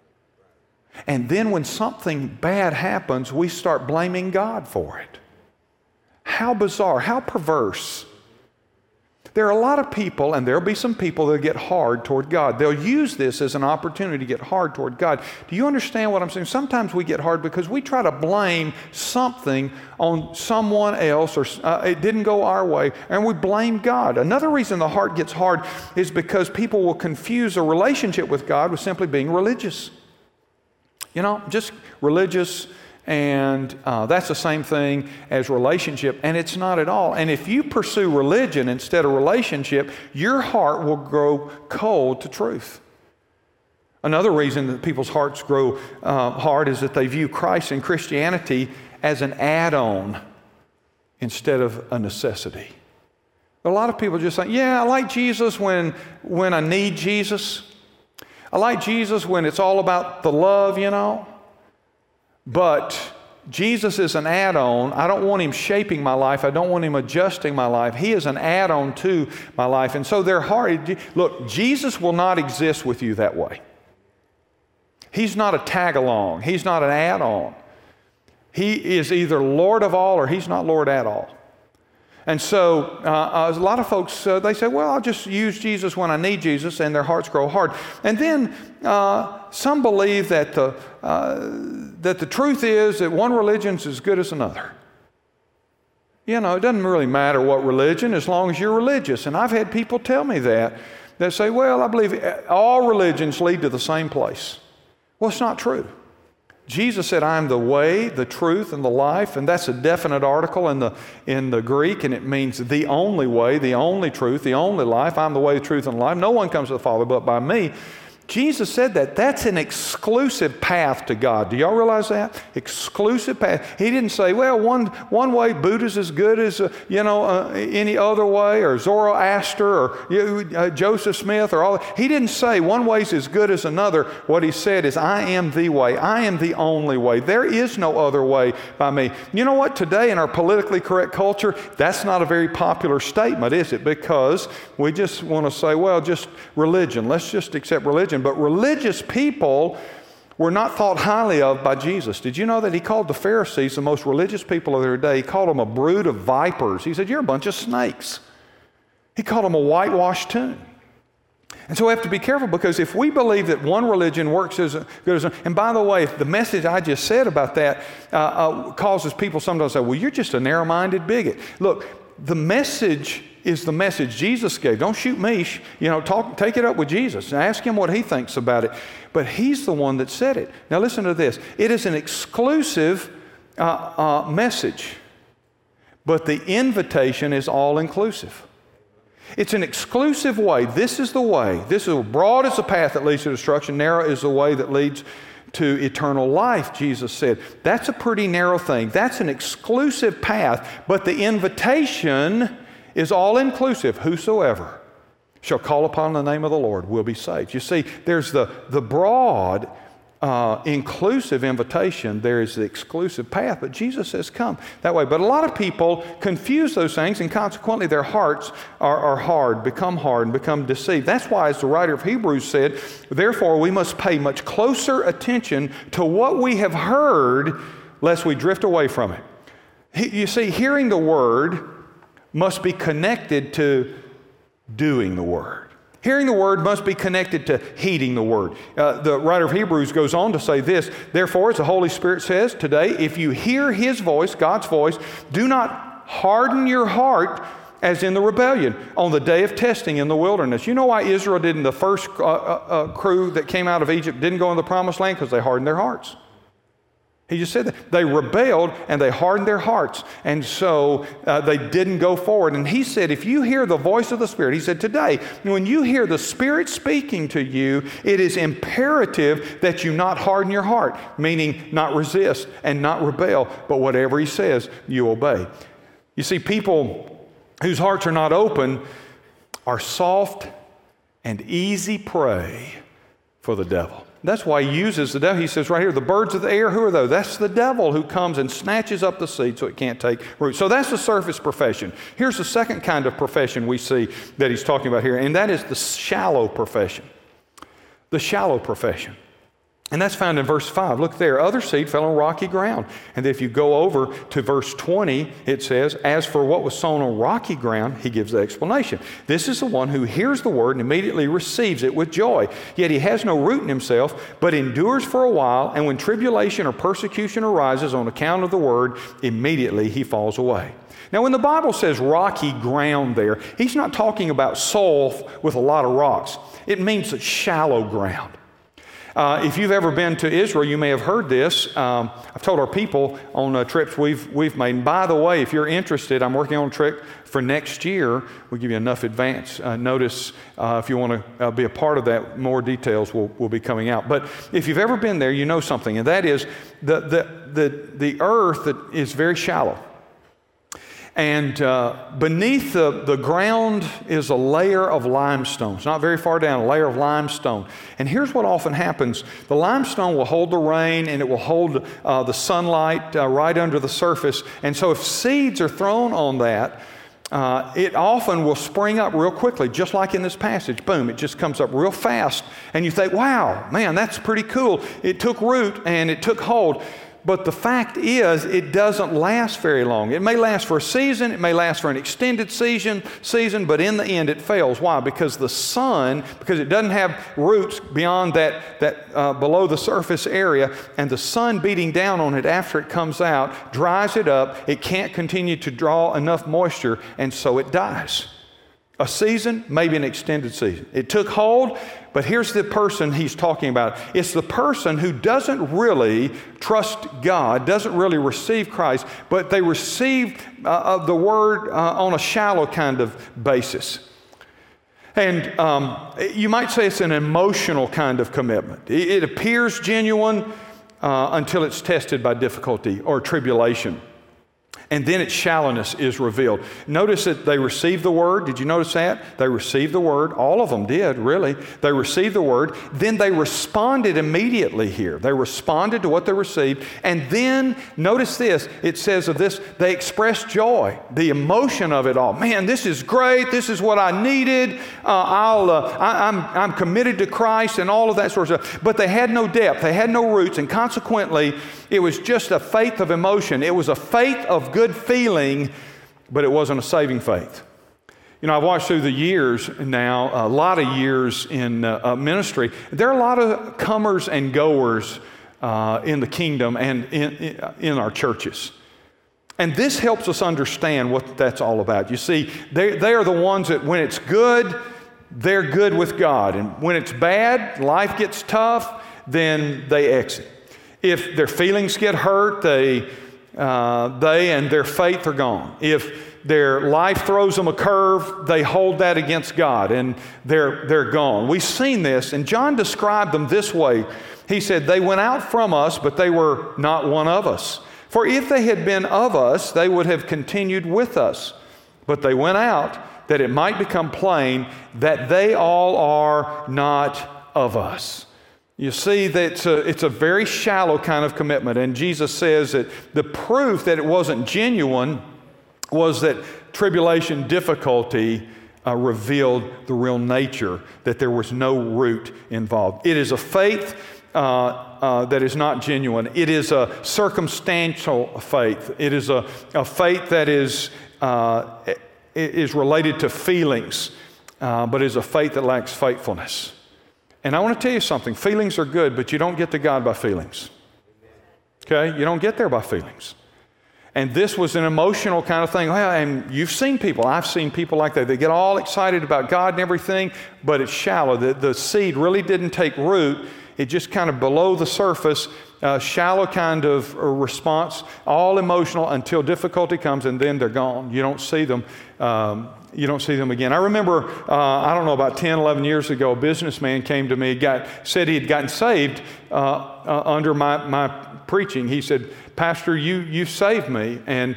C: And then when something bad happens, we start blaming God for it. How bizarre, how perverse. There are a lot of people, and there'll be some people that get hard toward God. They'll use this as an opportunity to get hard toward God. Do you understand what I'm saying? Sometimes we get hard because we try to blame something on someone else, or it didn't go our way, and we blame God. Another reason the heart gets hard is because people will confuse a relationship with God with simply being religious. Just religious. And that's the same thing as relationship, and it's not at all. And if you pursue religion instead of relationship, your heart will grow cold to truth. Another reason that people's hearts grow hard is that they view Christ and Christianity as an add-on instead of a necessity. A lot of people just say, I like Jesus when I need Jesus. I like Jesus when it's all about the love, But Jesus is an add-on. I don't want Him shaping my life. I don't want Him adjusting my life. He is an add-on to my life. And so they're hard. Look, Jesus will not exist with you that way. He's not a tag-along. He's not an add-on. He is either Lord of all or He's not Lord at all. And so a lot of folks, they say, I'll just use Jesus when I need Jesus, and their hearts grow hard. And then some believe that the truth is that one religion's as good as another. It doesn't really matter what religion as long as you're religious. And I've had people tell me that say, I believe all religions lead to the same place. Well, it's not true. Jesus said, I am the way, the truth, and the life, and that's a definite article in the Greek, and it means the only way, the only truth, the only life. I'm the way, the truth, and the life. No one comes to the Father but by me. Jesus said that. That's an exclusive path to God. Do y'all realize that? Exclusive path. He didn't say, one way Buddha's as good as any other way, or Zoroaster, or Joseph Smith, or all that. He didn't say one way's as good as another. What He said is, I am the way. I am the only way. There is no other way by me. You know what? Today in our politically correct culture, that's not a very popular statement, is it? Because we just want to say, just religion. Let's just accept religion. But religious people were not thought highly of by Jesus. Did you know that He called the Pharisees, the most religious people of their day, He called them a brood of vipers. He said, you're a bunch of snakes. He called them a whitewashed tomb. And so we have to be careful, because if we believe that one religion works as good as another, and by the way, the message I just said about that causes people sometimes to say, you're just a narrow-minded bigot. Look, the message is the message Jesus gave. Don't shoot me. Take it up with Jesus and ask Him what He thinks about it. But He's the one that said it. Now listen to this. It is an exclusive message, but the invitation is all-inclusive. It's an exclusive way. This is the way. This is broad is the path that leads to destruction. Narrow is the way that leads to eternal life, Jesus said. That's a pretty narrow thing. That's an exclusive path, but the invitation is all inclusive. Whosoever shall call upon the name of the Lord will be saved. You see, there's the broad, inclusive invitation. There is the exclusive path, but Jesus says come that way. But a lot of people confuse those things, and consequently their hearts are hard, and become deceived. That's why, as the writer of Hebrews said, therefore we must pay much closer attention to what we have heard, lest we drift away from it. You see, hearing the word must be connected to doing the word. Hearing the word must be connected to heeding the word. The writer of Hebrews goes on to say this, therefore, as the Holy Spirit says today, if you hear His voice, God's voice, do not harden your heart as in the rebellion on the day of testing in the wilderness. You know why Israel didn't, the first crew that came out of Egypt didn't go in the promised land? Because they hardened their hearts. He just said that. They rebelled and they hardened their hearts. And so they didn't go forward. And he said, if you hear the voice of the Spirit, he said, today, when you hear the Spirit speaking to you, it is imperative that you not harden your heart, meaning not resist and not rebel, but whatever he says, you obey. You see, people whose hearts are not open are soft and easy prey for the devil. That's why he uses the devil. He says right here, the birds of the air, who are those? That's the devil who comes and snatches up the seed so it can't take root. So that's the surface profession. Here's the second kind of profession we see that he's talking about here, and that is the shallow profession. The shallow profession. And that's found in verse 5. Look there. Other seed fell on rocky ground. And if you go over to verse 20, it says, as for what was sown on rocky ground, he gives the explanation. This is the one who hears the word and immediately receives it with joy. Yet he has no root in himself, but endures for a while. And when tribulation or persecution arises on account of the word, immediately he falls away. Now, when the Bible says rocky ground there, he's not talking about soil with a lot of rocks. It means shallow ground. If you've ever been to Israel, you may have heard this. I've told our people on trips we've made. And by the way, if you're interested, I'm working on a trip for next year. We'll give you enough advance notice if you want to be a part of that. More details will be coming out. But if you've ever been there, you know something, and that is the earth that is very shallow. And beneath the ground is a layer of limestone. It's not very far down, a layer of limestone. And here's what often happens. The limestone will hold the rain and it will hold the sunlight right under the surface. And so if seeds are thrown on that, it often will spring up real quickly, just like in this passage. Boom, it just comes up real fast. And you think, wow, man, that's pretty cool. It took root and it took hold. But the fact is, it doesn't last very long. It may last for a season, it may last for an extended season, but in the end it fails. Why? Because the sun, because it doesn't have roots beyond that below the surface area, and the sun beating down on it after it comes out dries it up. It can't continue to draw enough moisture, and so it dies. A season, maybe an extended season. It took hold, but here's the person he's talking about. It's the person who doesn't really trust God, doesn't really receive Christ, but they receive the word on a shallow kind of basis. And you might say it's an emotional kind of commitment. It appears genuine until it's tested by difficulty or tribulation. And then its shallowness is revealed. Notice that they received the word. Did you notice that? They received the word. All of them did, really. They received the word. Then they responded immediately here. They responded to what they received. And then, notice this. It says of this, they expressed joy. The emotion of it all. Man, this is great. This is what I needed. I'm committed to Christ and all of that sort of stuff. But they had no depth. They had no roots. And consequently, it was just a faith of emotion. It was a faith of good feeling, but it wasn't a saving faith. You know, I've watched through the years now, a lot of years in ministry. There are a lot of comers and goers in the kingdom and in our churches. And this helps us understand what that's all about. You see, they are the ones that when it's good, they're good with God. And when it's bad, life gets tough, then they exit. If their feelings get hurt, they and their faith are gone. If their life throws them a curve, they hold that against God and they're gone. We've seen this, and John described them this way. He said, they went out from us, but they were not one of us. For if they had been of us, they would have continued with us. But they went out that it might become plain that they all are not of us. You see that it's a very shallow kind of commitment. And Jesus says that the proof that it wasn't genuine was that tribulation, difficulty, revealed the real nature, that there was no root involved. It is a faith that is not genuine. It is a circumstantial faith. It is a faith that is related to feelings, but is a faith that lacks faithfulness. And I want to tell you something. Feelings are good, but you don't get to God by feelings. Okay? You don't get there by feelings. And this was an emotional kind of thing. Well, and you've seen people. I've seen people like that. They get all excited about God and everything, but it's shallow. The seed really didn't take root. It just kind of below the surface, shallow kind of response, all emotional until difficulty comes, and then they're gone. You don't see them. You don't see them again. I remember, I don't know, about 10, 11 years ago, a businessman came to me, said he had gotten saved under my preaching. He said, "Pastor, you saved me." And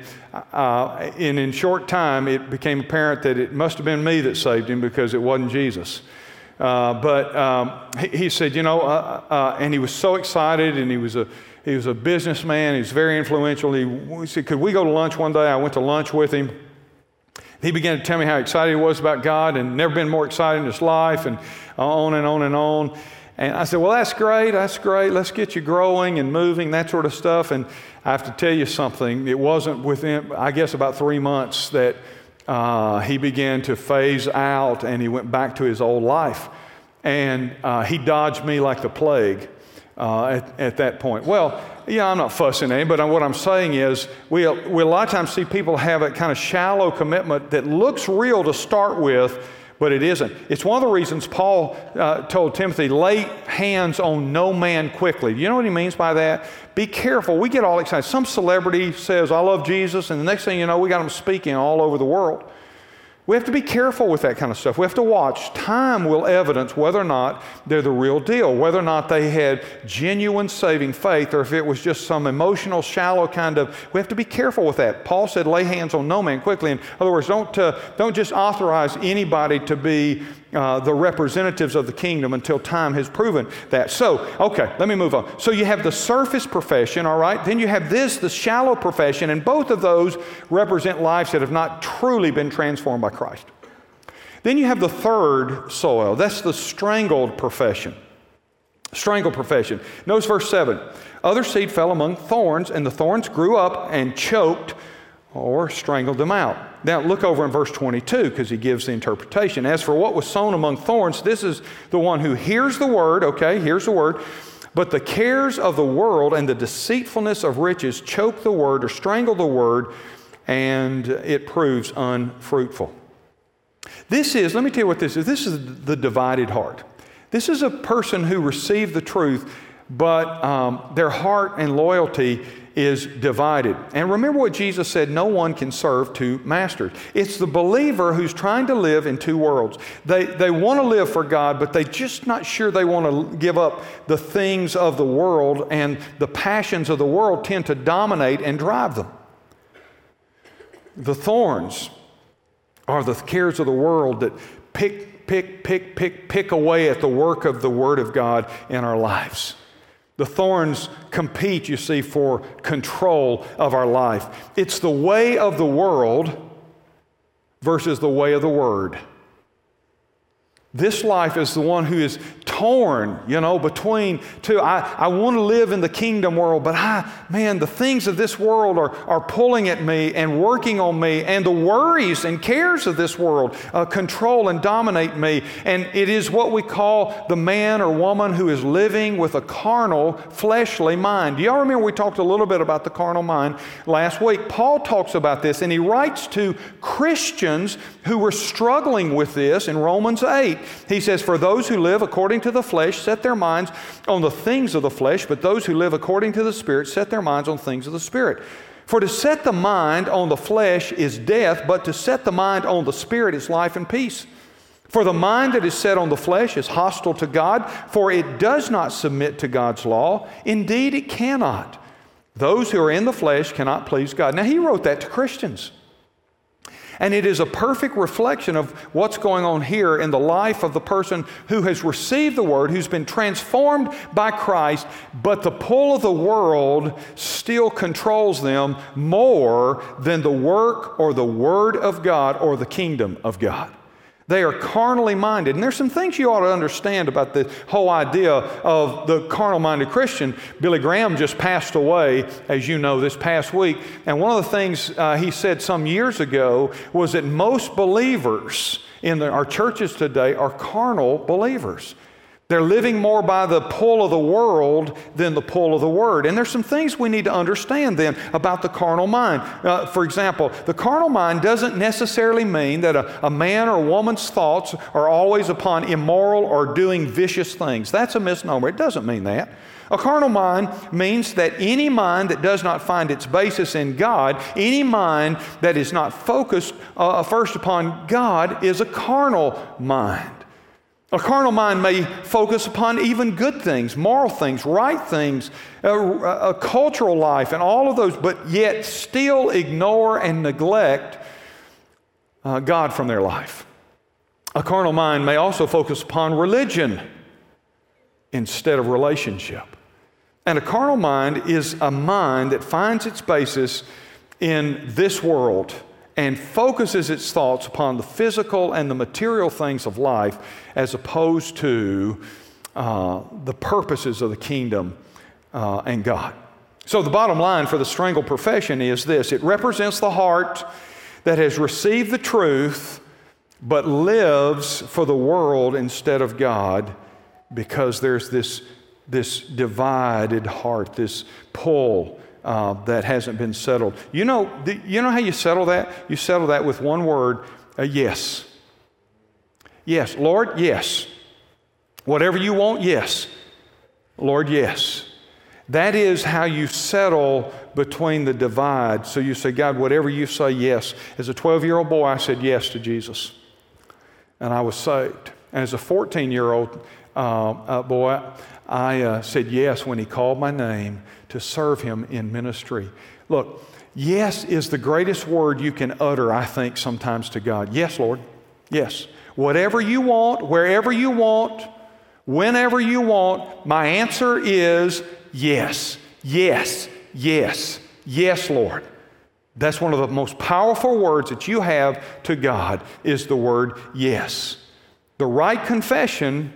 C: in short time, it became apparent that it must have been me that saved him because it wasn't Jesus. But he said, and he was so excited, and he was a businessman. He was very influential. He said, "Could we go to lunch one day?" I went to lunch with him. He began to tell me how excited he was about God and never been more excited in his life, and on and on and on. And I said, "Well, that's great. Let's get you growing and moving, that sort of stuff." And I have to tell you something. It wasn't within, I guess, about 3 months that he began to phase out, and he went back to his old life. And he dodged me like the plague at that point. Well, yeah, I'm not fussing at him, but what I'm saying is we a lot of times see people have a kind of shallow commitment that looks real to start with, but it isn't. It's one of the reasons Paul told Timothy, lay hands on no man quickly. Do you know what he means by that? Be careful. We get all excited. Some celebrity says, "I love Jesus," and the next thing you know, we got them speaking all over the world. We have to be careful with that kind of stuff. We have to watch. Time will evidence whether or not they're the real deal, whether or not they had genuine saving faith, or if it was just some emotional, shallow kind of. We have to be careful with that. Paul said, "Lay hands on no man quickly." In other words, don't just authorize anybody to be the representatives of the kingdom until time has proven that. So, okay, let me move on. So you have the surface profession, all right? Then you have the shallow profession, and both of those represent lives that have not truly been transformed by Christ. Then you have the third soil. That's the strangled profession. Strangled profession. Notice verse 7. Other seed fell among thorns, and the thorns grew up and choked or strangled them out. Now look over in verse 22 because he gives the interpretation. As for what was sown among thorns, this is the one who hears the word, okay, here's the word, but the cares of the world and the deceitfulness of riches choke the word or strangle the word, and it proves unfruitful. Let me tell you what this is. This is the divided heart. This is a person who received the truth, but their heart and loyalty is divided. And remember what Jesus said, no one can serve two masters. It's the believer who's trying to live in two worlds. They want to live for God, but they're just not sure they want to give up the things of the world, and the passions of the world tend to dominate and drive them. The thorns are the cares of the world that pick away at the work of the Word of God in our lives. The thorns compete, you see, for control of our life. It's the way of the world versus the way of the Word. This life is the one who is torn, between two. I want to live in the kingdom world, but the things of this world are pulling at me and working on me, and the worries and cares of this world control and dominate me. And it is what we call the man or woman who is living with a carnal, fleshly mind. Do y'all remember we talked a little bit about the carnal mind last week? Paul talks about this, and he writes to Christians who were struggling with this in Romans 8. He says, "For those who live according to the flesh set their minds on the things of the flesh, but those who live according to the Spirit set their minds on things of the Spirit. For to set the mind on the flesh is death, but to set the mind on the Spirit is life and peace. For the mind that is set on the flesh is hostile to God, for it does not submit to God's law. Indeed, it cannot. Those who are in the flesh cannot please God." Now, he wrote that to Christians. And it is a perfect reflection of what's going on here in the life of the person who has received the Word, who's been transformed by Christ, but the pull of the world still controls them more than the work or the Word of God or the kingdom of God. They are carnally minded. And there's some things you ought to understand about the whole idea of the carnal-minded Christian. Billy Graham just passed away, as you know, this past week. And one of the things he said some years ago was that most believers in our churches today are carnal believers. They're living more by the pull of the world than the pull of the Word. And there's some things we need to understand then about the carnal mind. For example, the carnal mind doesn't necessarily mean that a man or woman's thoughts are always upon immoral or doing vicious things. That's a misnomer. It doesn't mean that. A carnal mind means that any mind that does not find its basis in God, any mind that is not focused first upon God, is a carnal mind. A carnal mind may focus upon even good things, moral things, right things, a cultural life, and all of those, but yet still ignore and neglect God from their life. A carnal mind may also focus upon religion instead of relationship. And a carnal mind is a mind that finds its basis in this world and focuses its thoughts upon the physical and the material things of life as opposed to the purposes of the kingdom and God. So the bottom line for the strangled profession is this: it represents the heart that has received the truth but lives for the world instead of God, because there's this divided heart, this pull that hasn't been settled. You know how you settle that? You settle that with one word: yes. Yes, Lord, yes. Whatever you want, yes. Lord, yes. That is how you settle between the divide. So you say, God, whatever you say, yes. As a 12-year-old boy, I said yes to Jesus, and I was saved. And as a 14-year-old boy, I said yes when he called my name to serve him in ministry. Look, yes is the greatest word you can utter, I think, sometimes to God. Yes, Lord. Yes. Whatever you want, wherever you want, whenever you want, my answer is yes. Yes. Yes. Yes, Lord. That's one of the most powerful words that you have to God, is the word yes. The right confession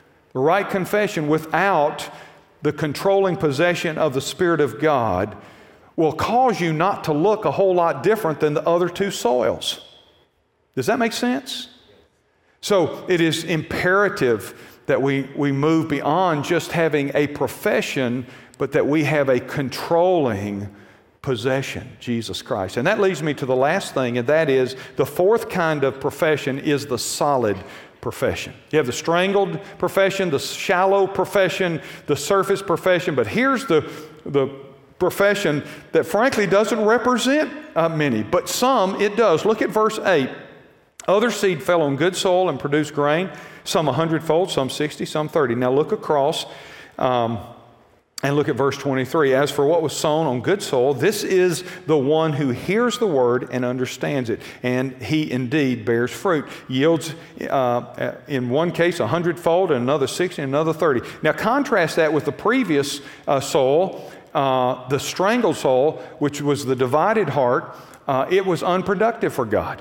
C: without the controlling possession of the Spirit of God will cause you not to look a whole lot different than the other two soils. Does that make sense? So it is imperative that we move beyond just having a profession, but that we have a controlling possession, Jesus Christ. And that leads me to the last thing, and that is the fourth kind of profession is the solid profession. You have the strangled profession, the shallow profession, the surface profession, but here's the profession that frankly doesn't represent many, but some it does. Look at verse 8. Other seed fell on good soil and produced grain, some 100-fold, some 60, some 30. Now look across and look at verse 23. As for what was sown on good soil, this is the one who hears the word and understands it, and he indeed bears fruit. Yields, in one case, 100-fold, and another 60, and another 30. Now contrast that with the previous soil, the strangled soil, which was the divided heart. It was unproductive for God.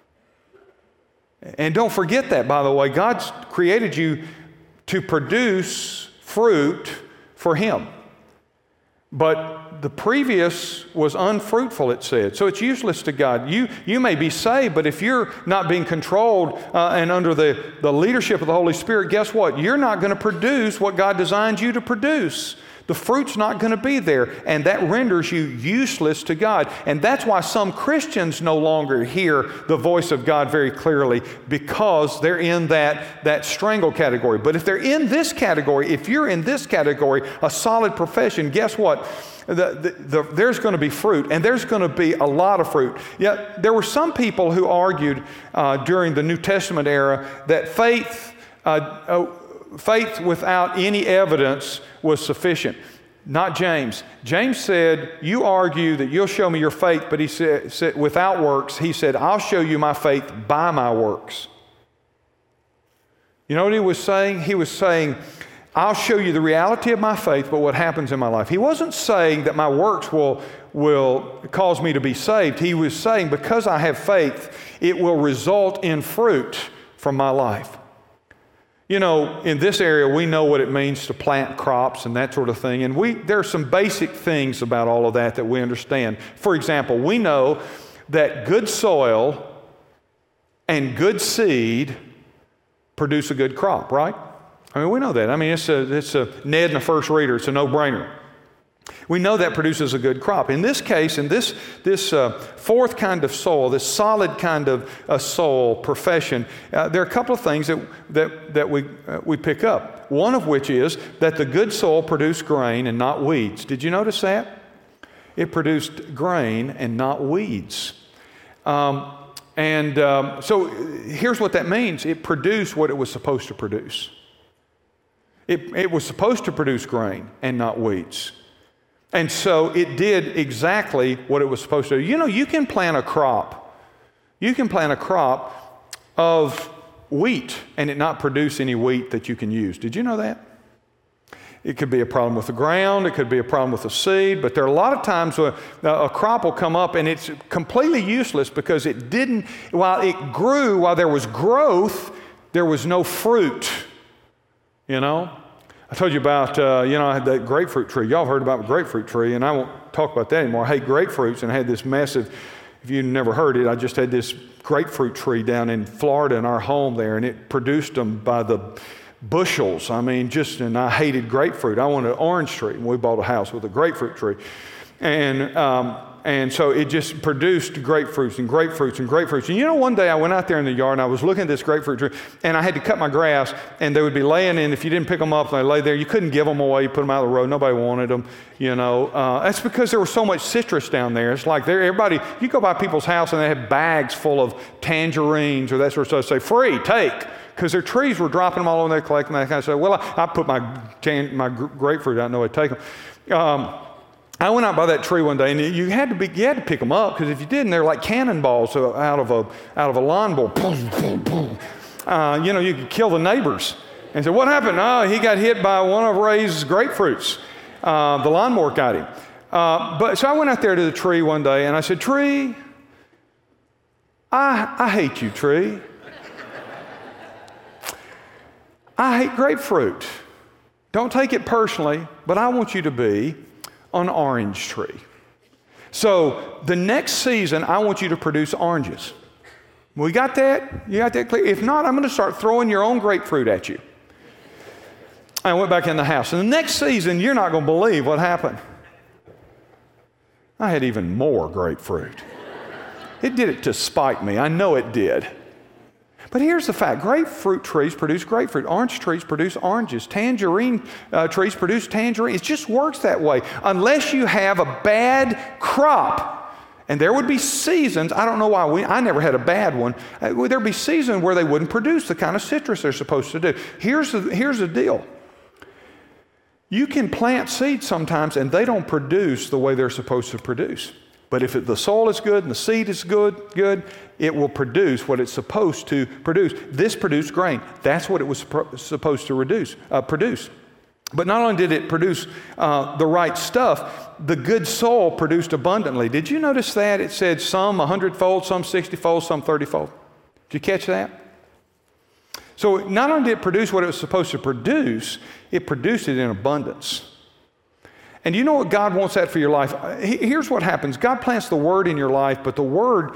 C: And don't forget that, by the way. God's created you to produce fruit for Him. But the previous was unfruitful, it said. So it's useless to God. You may be saved, but if you're not being controlled and under the leadership of the Holy Spirit, guess what? You're not going to produce what God designed you to produce. The fruit's not going to be there, and that renders you useless to God. And that's why some Christians no longer hear the voice of God very clearly, because they're in that strangle category. But if they're in this category, if you're in this category, a solid profession, guess what? There's going to be fruit, and there's going to be a lot of fruit. Yet there were some people who argued during the New Testament era that faith without any evidence was sufficient. Not James. James said, you argue that you'll show me your faith, but he said without works, he said, I'll show you my faith by my works. You know what he was saying? He was saying, I'll show you the reality of my faith, but what happens in my life. He wasn't saying that my works will cause me to be saved. He was saying, because I have faith, it will result in fruit from my life. You know, in this area, we know what it means to plant crops and that sort of thing. And there are some basic things about all of that we understand. For example, we know that good soil and good seed produce a good crop, right? I mean, we know that. I mean, it's a Ned and a first reader. It's a no-brainer. We know that produces a good crop. In this case, in this fourth kind of soil, this solid kind of soil profession, there are a couple of things that we pick up. One of which is that the good soil produced grain and not weeds. Did you notice that? It produced grain and not weeds. So here's what that means. It produced what it was supposed to produce. It was supposed to produce grain and not weeds. And so it did exactly what it was supposed to do. You know, you can plant a crop. You can plant a crop of wheat and it not produce any wheat that you can use. Did you know that? It could be a problem with the ground. It could be a problem with the seed. But there are a lot of times where a crop will come up and it's completely useless because it didn't, while it grew, while there was growth, there was no fruit, you know? I told you about, I had that grapefruit tree. Y'all have heard about the grapefruit tree, and I won't talk about that anymore. I hate grapefruits, and I had this massive, if you've never heard it, I just had this grapefruit tree down in Florida in our home there, and it produced them by the bushels. I mean, and I hated grapefruit. I wanted an orange tree, and we bought a house with a grapefruit tree. And so it just produced grapefruits and grapefruits and grapefruits. And you know, one day I went out there in the yard and I was looking at this grapefruit tree and I had to cut my grass and they would be laying in, if you didn't pick them up, they lay there. You couldn't give them away. You put them out of the road. Nobody wanted them, you know. That's because there was so much citrus down there. It's like everybody, you go by people's house and they have bags full of tangerines or that sort of stuff. Say, free, take. Because their trees were dropping them all over there collecting that kind of stuff. Well, I put my grapefruit out and no I'd take them. I went out by that tree one day, and you had to pick them up because if you didn't, they're like cannonballs out of a lawnmower. Boom, boom, boom. You could kill the neighbors. And so what happened? Oh, he got hit by one of Ray's grapefruits. The lawnmower got him. So I went out there to the tree one day, and I said, "Tree, I hate you, tree. I hate grapefruit. Don't take it personally, but I want you to be an orange tree. So the next season, I want you to produce oranges." We got that? You got that clear? If not, I'm going to start throwing your own grapefruit at you. I went back in the house. And the next season, you're not going to believe what happened. I had even more grapefruit. It did it to spite me. I know it did. But here's the fact. Grapefruit trees produce grapefruit. Orange trees produce oranges. Tangerine trees produce tangerine. It just works that way. Unless you have a bad crop. And there would be seasons, I don't know why, I never had a bad one. There'd be seasons where they wouldn't produce the kind of citrus they're supposed to do. Here's the deal. You can plant seeds sometimes and they don't produce the way they're supposed to produce. But if the soil is good and the seed is good, it will produce what it's supposed to produce. This produced grain. That's what it was supposed to produce. But not only did it produce the right stuff, the good soil produced abundantly. Did you notice that? It said some 100-fold, some 60-fold, some 30-fold. Did you catch that? So not only did it produce what it was supposed to produce, it produced it in abundance. And you know what God wants that for your life? Here's what happens. God plants the word in your life, but the word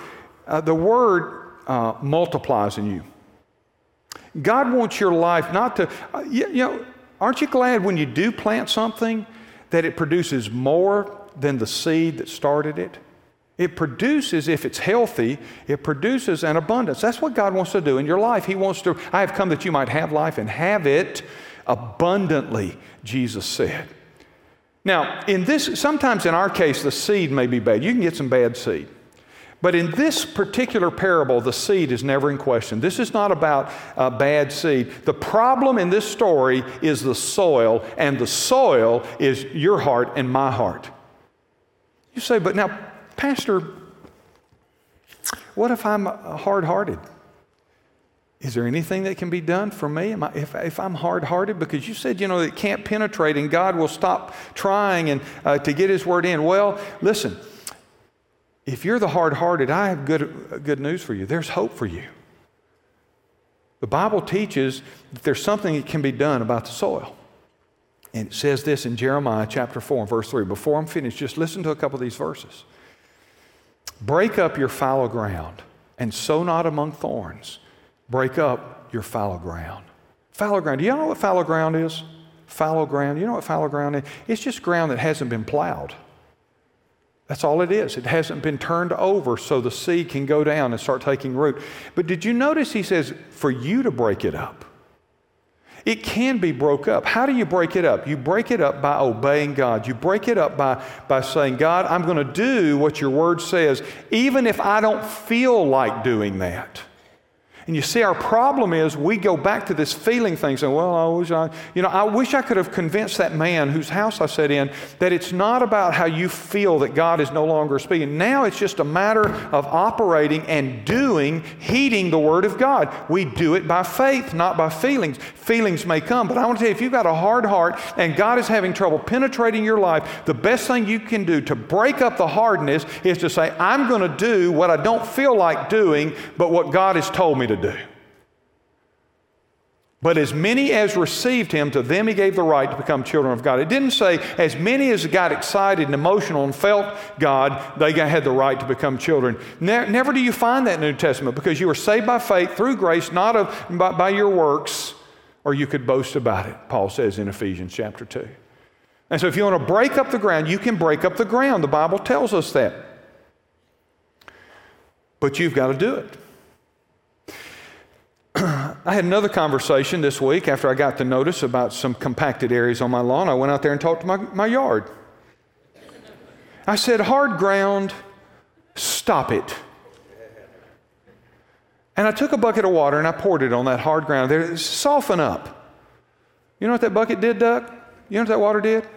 C: multiplies in you. God wants your life not to, aren't you glad when you do plant something that it produces more than the seed that started it? It produces, if it's healthy, it produces an abundance. That's what God wants to do in your life. He wants to, I have come that you might have life and have it abundantly, Jesus said. Now, sometimes in our case, the seed may be bad. You can get some bad seed. But in this particular parable, the seed is never in question. This is not about a bad seed. The problem in this story is the soil, and the soil is your heart and my heart. You say, but now, Pastor, what if I'm hard-hearted? Is there anything that can be done for me if I'm hard-hearted? Because you said, it can't penetrate and God will stop trying and to get His word in. Well, listen, if you're the hard-hearted, I have good news for you. There's hope for you. The Bible teaches that there's something that can be done about the soil. And it says this in Jeremiah chapter 4 and verse 3. Before I'm finished, just listen to a couple of these verses. Break up your fallow ground and sow not among thorns. Break up your fallow ground. Fallow ground. Do you know what fallow ground is? Fallow ground. You know what fallow ground is? It's just ground that hasn't been plowed. That's all it is. It hasn't been turned over so the seed can go down and start taking root. But did you notice he says for you to break it up? It can be broke up. How do you break it up? You break it up by obeying God. You break it up by saying, God, I'm going to do what your word says, even if I don't feel like doing that. And you see, our problem is we go back to this feeling thing, saying, well, I wish I could have convinced that man whose house I sat in that it's not about how you feel that God is no longer speaking. Now it's just a matter of operating and doing, heeding the Word of God. We do it by faith, not by feelings. Feelings may come, but I want to tell you, if you've got a hard heart and God is having trouble penetrating your life, the best thing you can do to break up the hardness is to say, I'm going to do what I don't feel like doing, but what God has told me to do. But as many as received Him, to them He gave the right to become children of God. It didn't say as many as got excited and emotional and felt God, they had the right to become children. Never do you find that in the New Testament, because you were saved by faith through grace, not by your works, or you could boast about it, Paul says in Ephesians chapter 2. And so if you want to break up the ground, you can break up the ground. The Bible tells us that. But you've got to do it. I had another conversation this week after I got the notice about some compacted areas on my lawn. I went out there and talked to my yard. I said, hard ground, stop it. And I took a bucket of water and I poured it on that hard ground there. Soften up. You know what that bucket did, Doug? You know what that water did?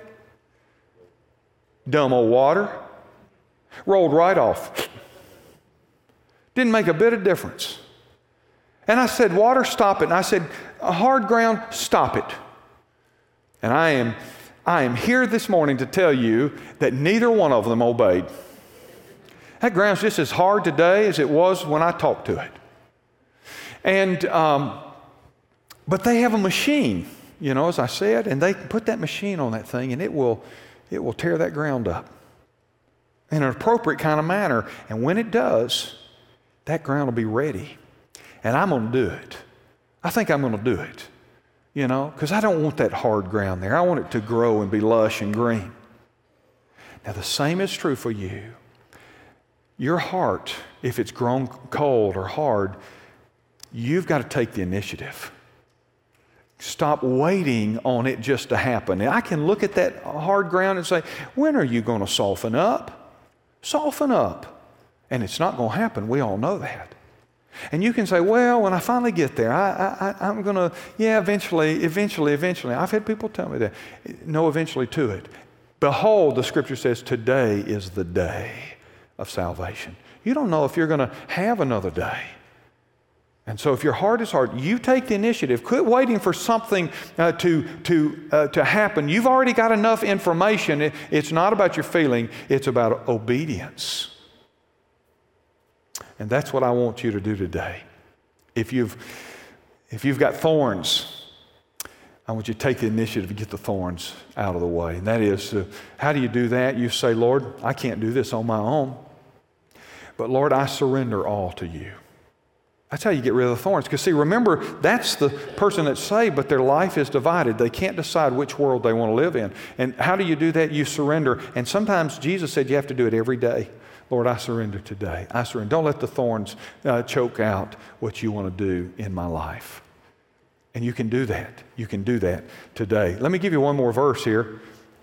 C: Dumb old water. Rolled right off. Didn't make a bit of difference. And I said, water, stop it. And I said, hard ground, stop it. And I am here this morning to tell you that neither one of them obeyed. That ground's just as hard today as it was when I talked to it. And, but they have a machine, as I said, and they can put that machine on that thing and it will tear that ground up in an appropriate kind of manner. And when it does, that ground will be ready. And I'm going to do it. I think I'm going to do it, because I don't want that hard ground there. I want it to grow and be lush and green. Now, the same is true for you. Your heart, if it's grown cold or hard, you've got to take the initiative. Stop waiting on it just to happen. And I can look at that hard ground and say, when are you going to soften up? Soften up. And it's not going to happen. We all know that. And you can say, well, when I finally get there, I'm going to, eventually. I've had people tell me that. No, eventually to it. Behold, the Scripture says, today is the day of salvation. You don't know if you're going to have another day. And so if your heart is hard, you take the initiative. Quit waiting for something to happen. You've already got enough information. It's not about your feeling. It's about obedience. And that's what I want you to do today. If you've got thorns, I want you to take the initiative to get the thorns out of the way. And that is, how do you do that? You say, Lord, I can't do this on my own. But Lord, I surrender all to you. That's how you get rid of the thorns. Because see, remember, that's the person that's saved, but their life is divided. They can't decide which world they want to live in. And how do you do that? You surrender. And sometimes Jesus said you have to do it every day. Lord, I surrender today. I surrender. Don't let the thorns choke out what you want to do in my life. And you can do that. You can do that today. Let me give you one more verse here.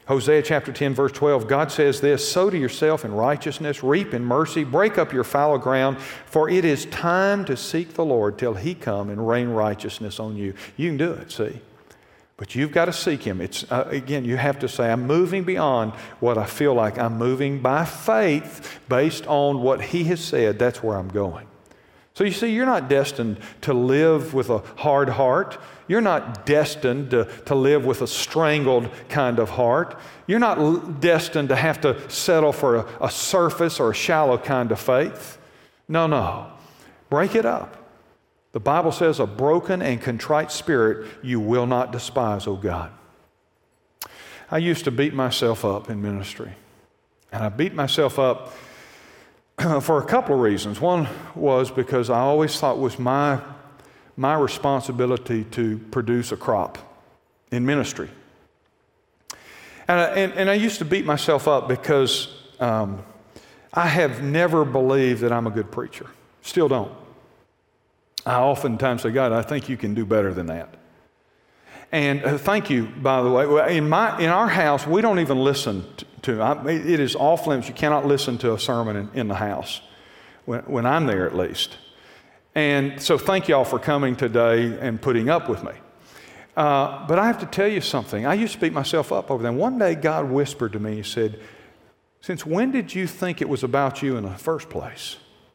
C: Hosea chapter 10, verse 12, God says this, sow to yourself in righteousness, reap in mercy, break up your fallow ground, for it is time to seek the Lord till He come and rain righteousness on you. You can do it, see? But you've got to seek Him. It's again, you have to say, I'm moving beyond what I feel like. I'm moving by faith based on what He has said. That's where I'm going. So you see, you're not destined to live with a hard heart. You're not destined to live with a strangled kind of heart. You're not destined to have to settle for a surface or a shallow kind of faith. No. Break it up. The Bible says, a broken and contrite spirit you will not despise, O God. I used to beat myself up in ministry. And I beat myself up for a couple of reasons. One was because I always thought it was my responsibility to produce a crop in ministry. And I used to beat myself up because I have never believed that I'm a good preacher. Still don't. I oftentimes say, God, I think you can do better than that. And thank you, by the way. In our house, we don't even listen to it is off limits. You cannot listen to a sermon in the house, when I'm there at least. And so thank you all for coming today and putting up with me. But I have to tell you something. I used to beat myself up over that. One day God whispered to me, He said, since when did you think it was about you in the first place?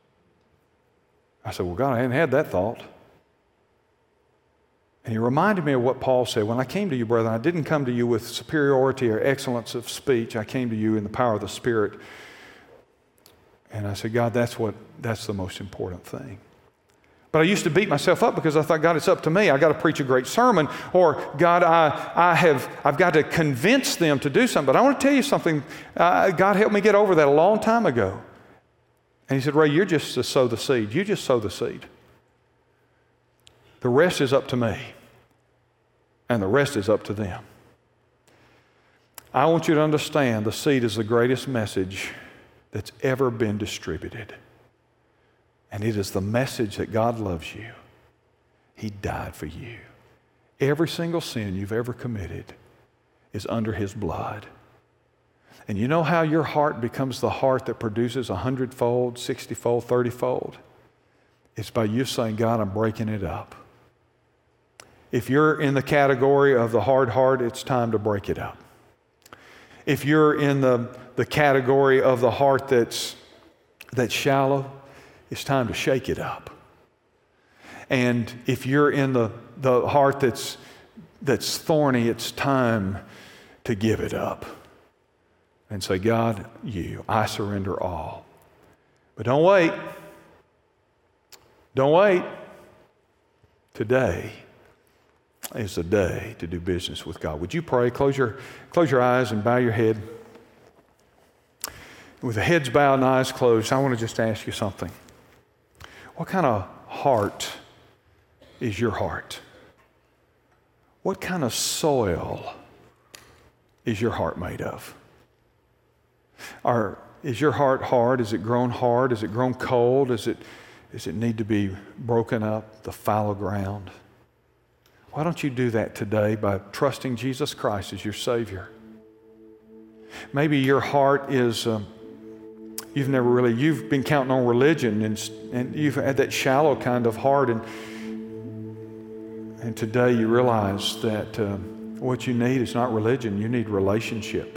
C: I said, well, God, I hadn't had that thought. And He reminded me of what Paul said. When I came to you, brethren, I didn't come to you with superiority or excellence of speech. I came to you in the power of the Spirit. And I said, God, that's the most important thing. But I used to beat myself up because I thought, God, it's up to me. I got to preach a great sermon. Or, God, I've got to convince them to do something. But I want to tell you something. God helped me get over that a long time ago. And He said, Ray, you're just to sow the seed. You just sow the seed. The rest is up to me. And the rest is up to them. I want you to understand the seed is the greatest message that's ever been distributed. And it is the message that God loves you. He died for you. Every single sin you've ever committed is under His blood. And you know how your heart becomes the heart that produces 100-fold, 60-fold, 30-fold? It's by you saying, God, I'm breaking it up. If you're in the category of the hard heart, it's time to break it up. If you're in the category of the heart that's shallow, it's time to shake it up. And if you're in the heart that's thorny, it's time to give it up. And say, God, I surrender all. But don't wait. Don't wait. Today is the day to do business with God. Would you pray? Close your eyes and bow your head. With the heads bowed and eyes closed, I want to just ask you something. What kind of heart is your heart? What kind of soil is your heart made of? Or is your heart hard? Is it grown hard? Is it grown cold? Does it need to be broken up, the fallow ground? Why don't you do that today by trusting Jesus Christ as your Savior? Maybe your heart is, you've been counting on religion and you've had that shallow kind of heart and today you realize that what you need is not religion, you need relationship.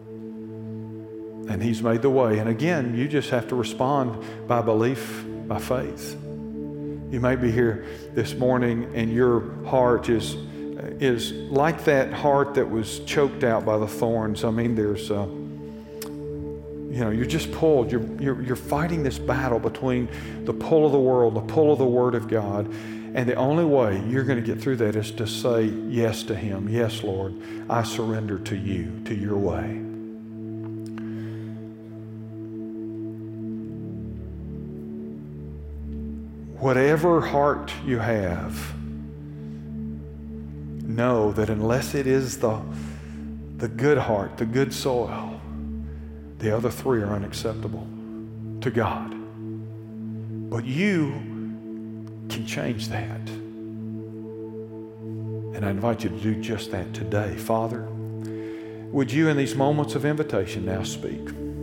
C: And He's made the way. And again, you just have to respond by belief, by faith. You may be here this morning and your heart is like that heart that was choked out by the thorns. I mean, there's, you're just pulled. You're fighting this battle between the pull of the world, the pull of the Word of God. And the only way you're going to get through that is to say yes to Him. Yes, Lord, I surrender to you, to your way. Whatever heart you have, know that unless it is the good heart, the good soil, the other three are unacceptable to God. But you can change that. And I invite you to do just that today. Father, would you in these moments of invitation now speak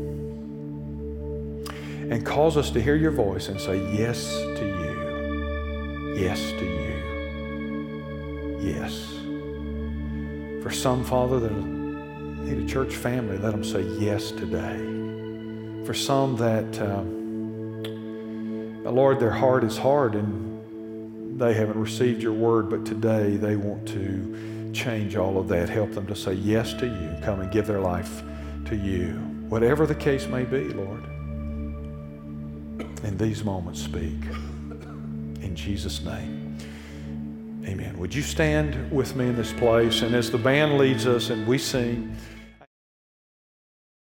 C: and cause us to hear your voice and say yes to you, yes to you, yes. For some, Father, that need a church family, let them say yes today. For some that, Lord, their heart is hard and they haven't received your word, but today they want to change all of that. Help them to say yes to you. Come and give their life to you. Whatever the case may be, Lord, in these moments, speak. In Jesus' name, amen. Would you stand with me in this place? And as the band leads us and we sing,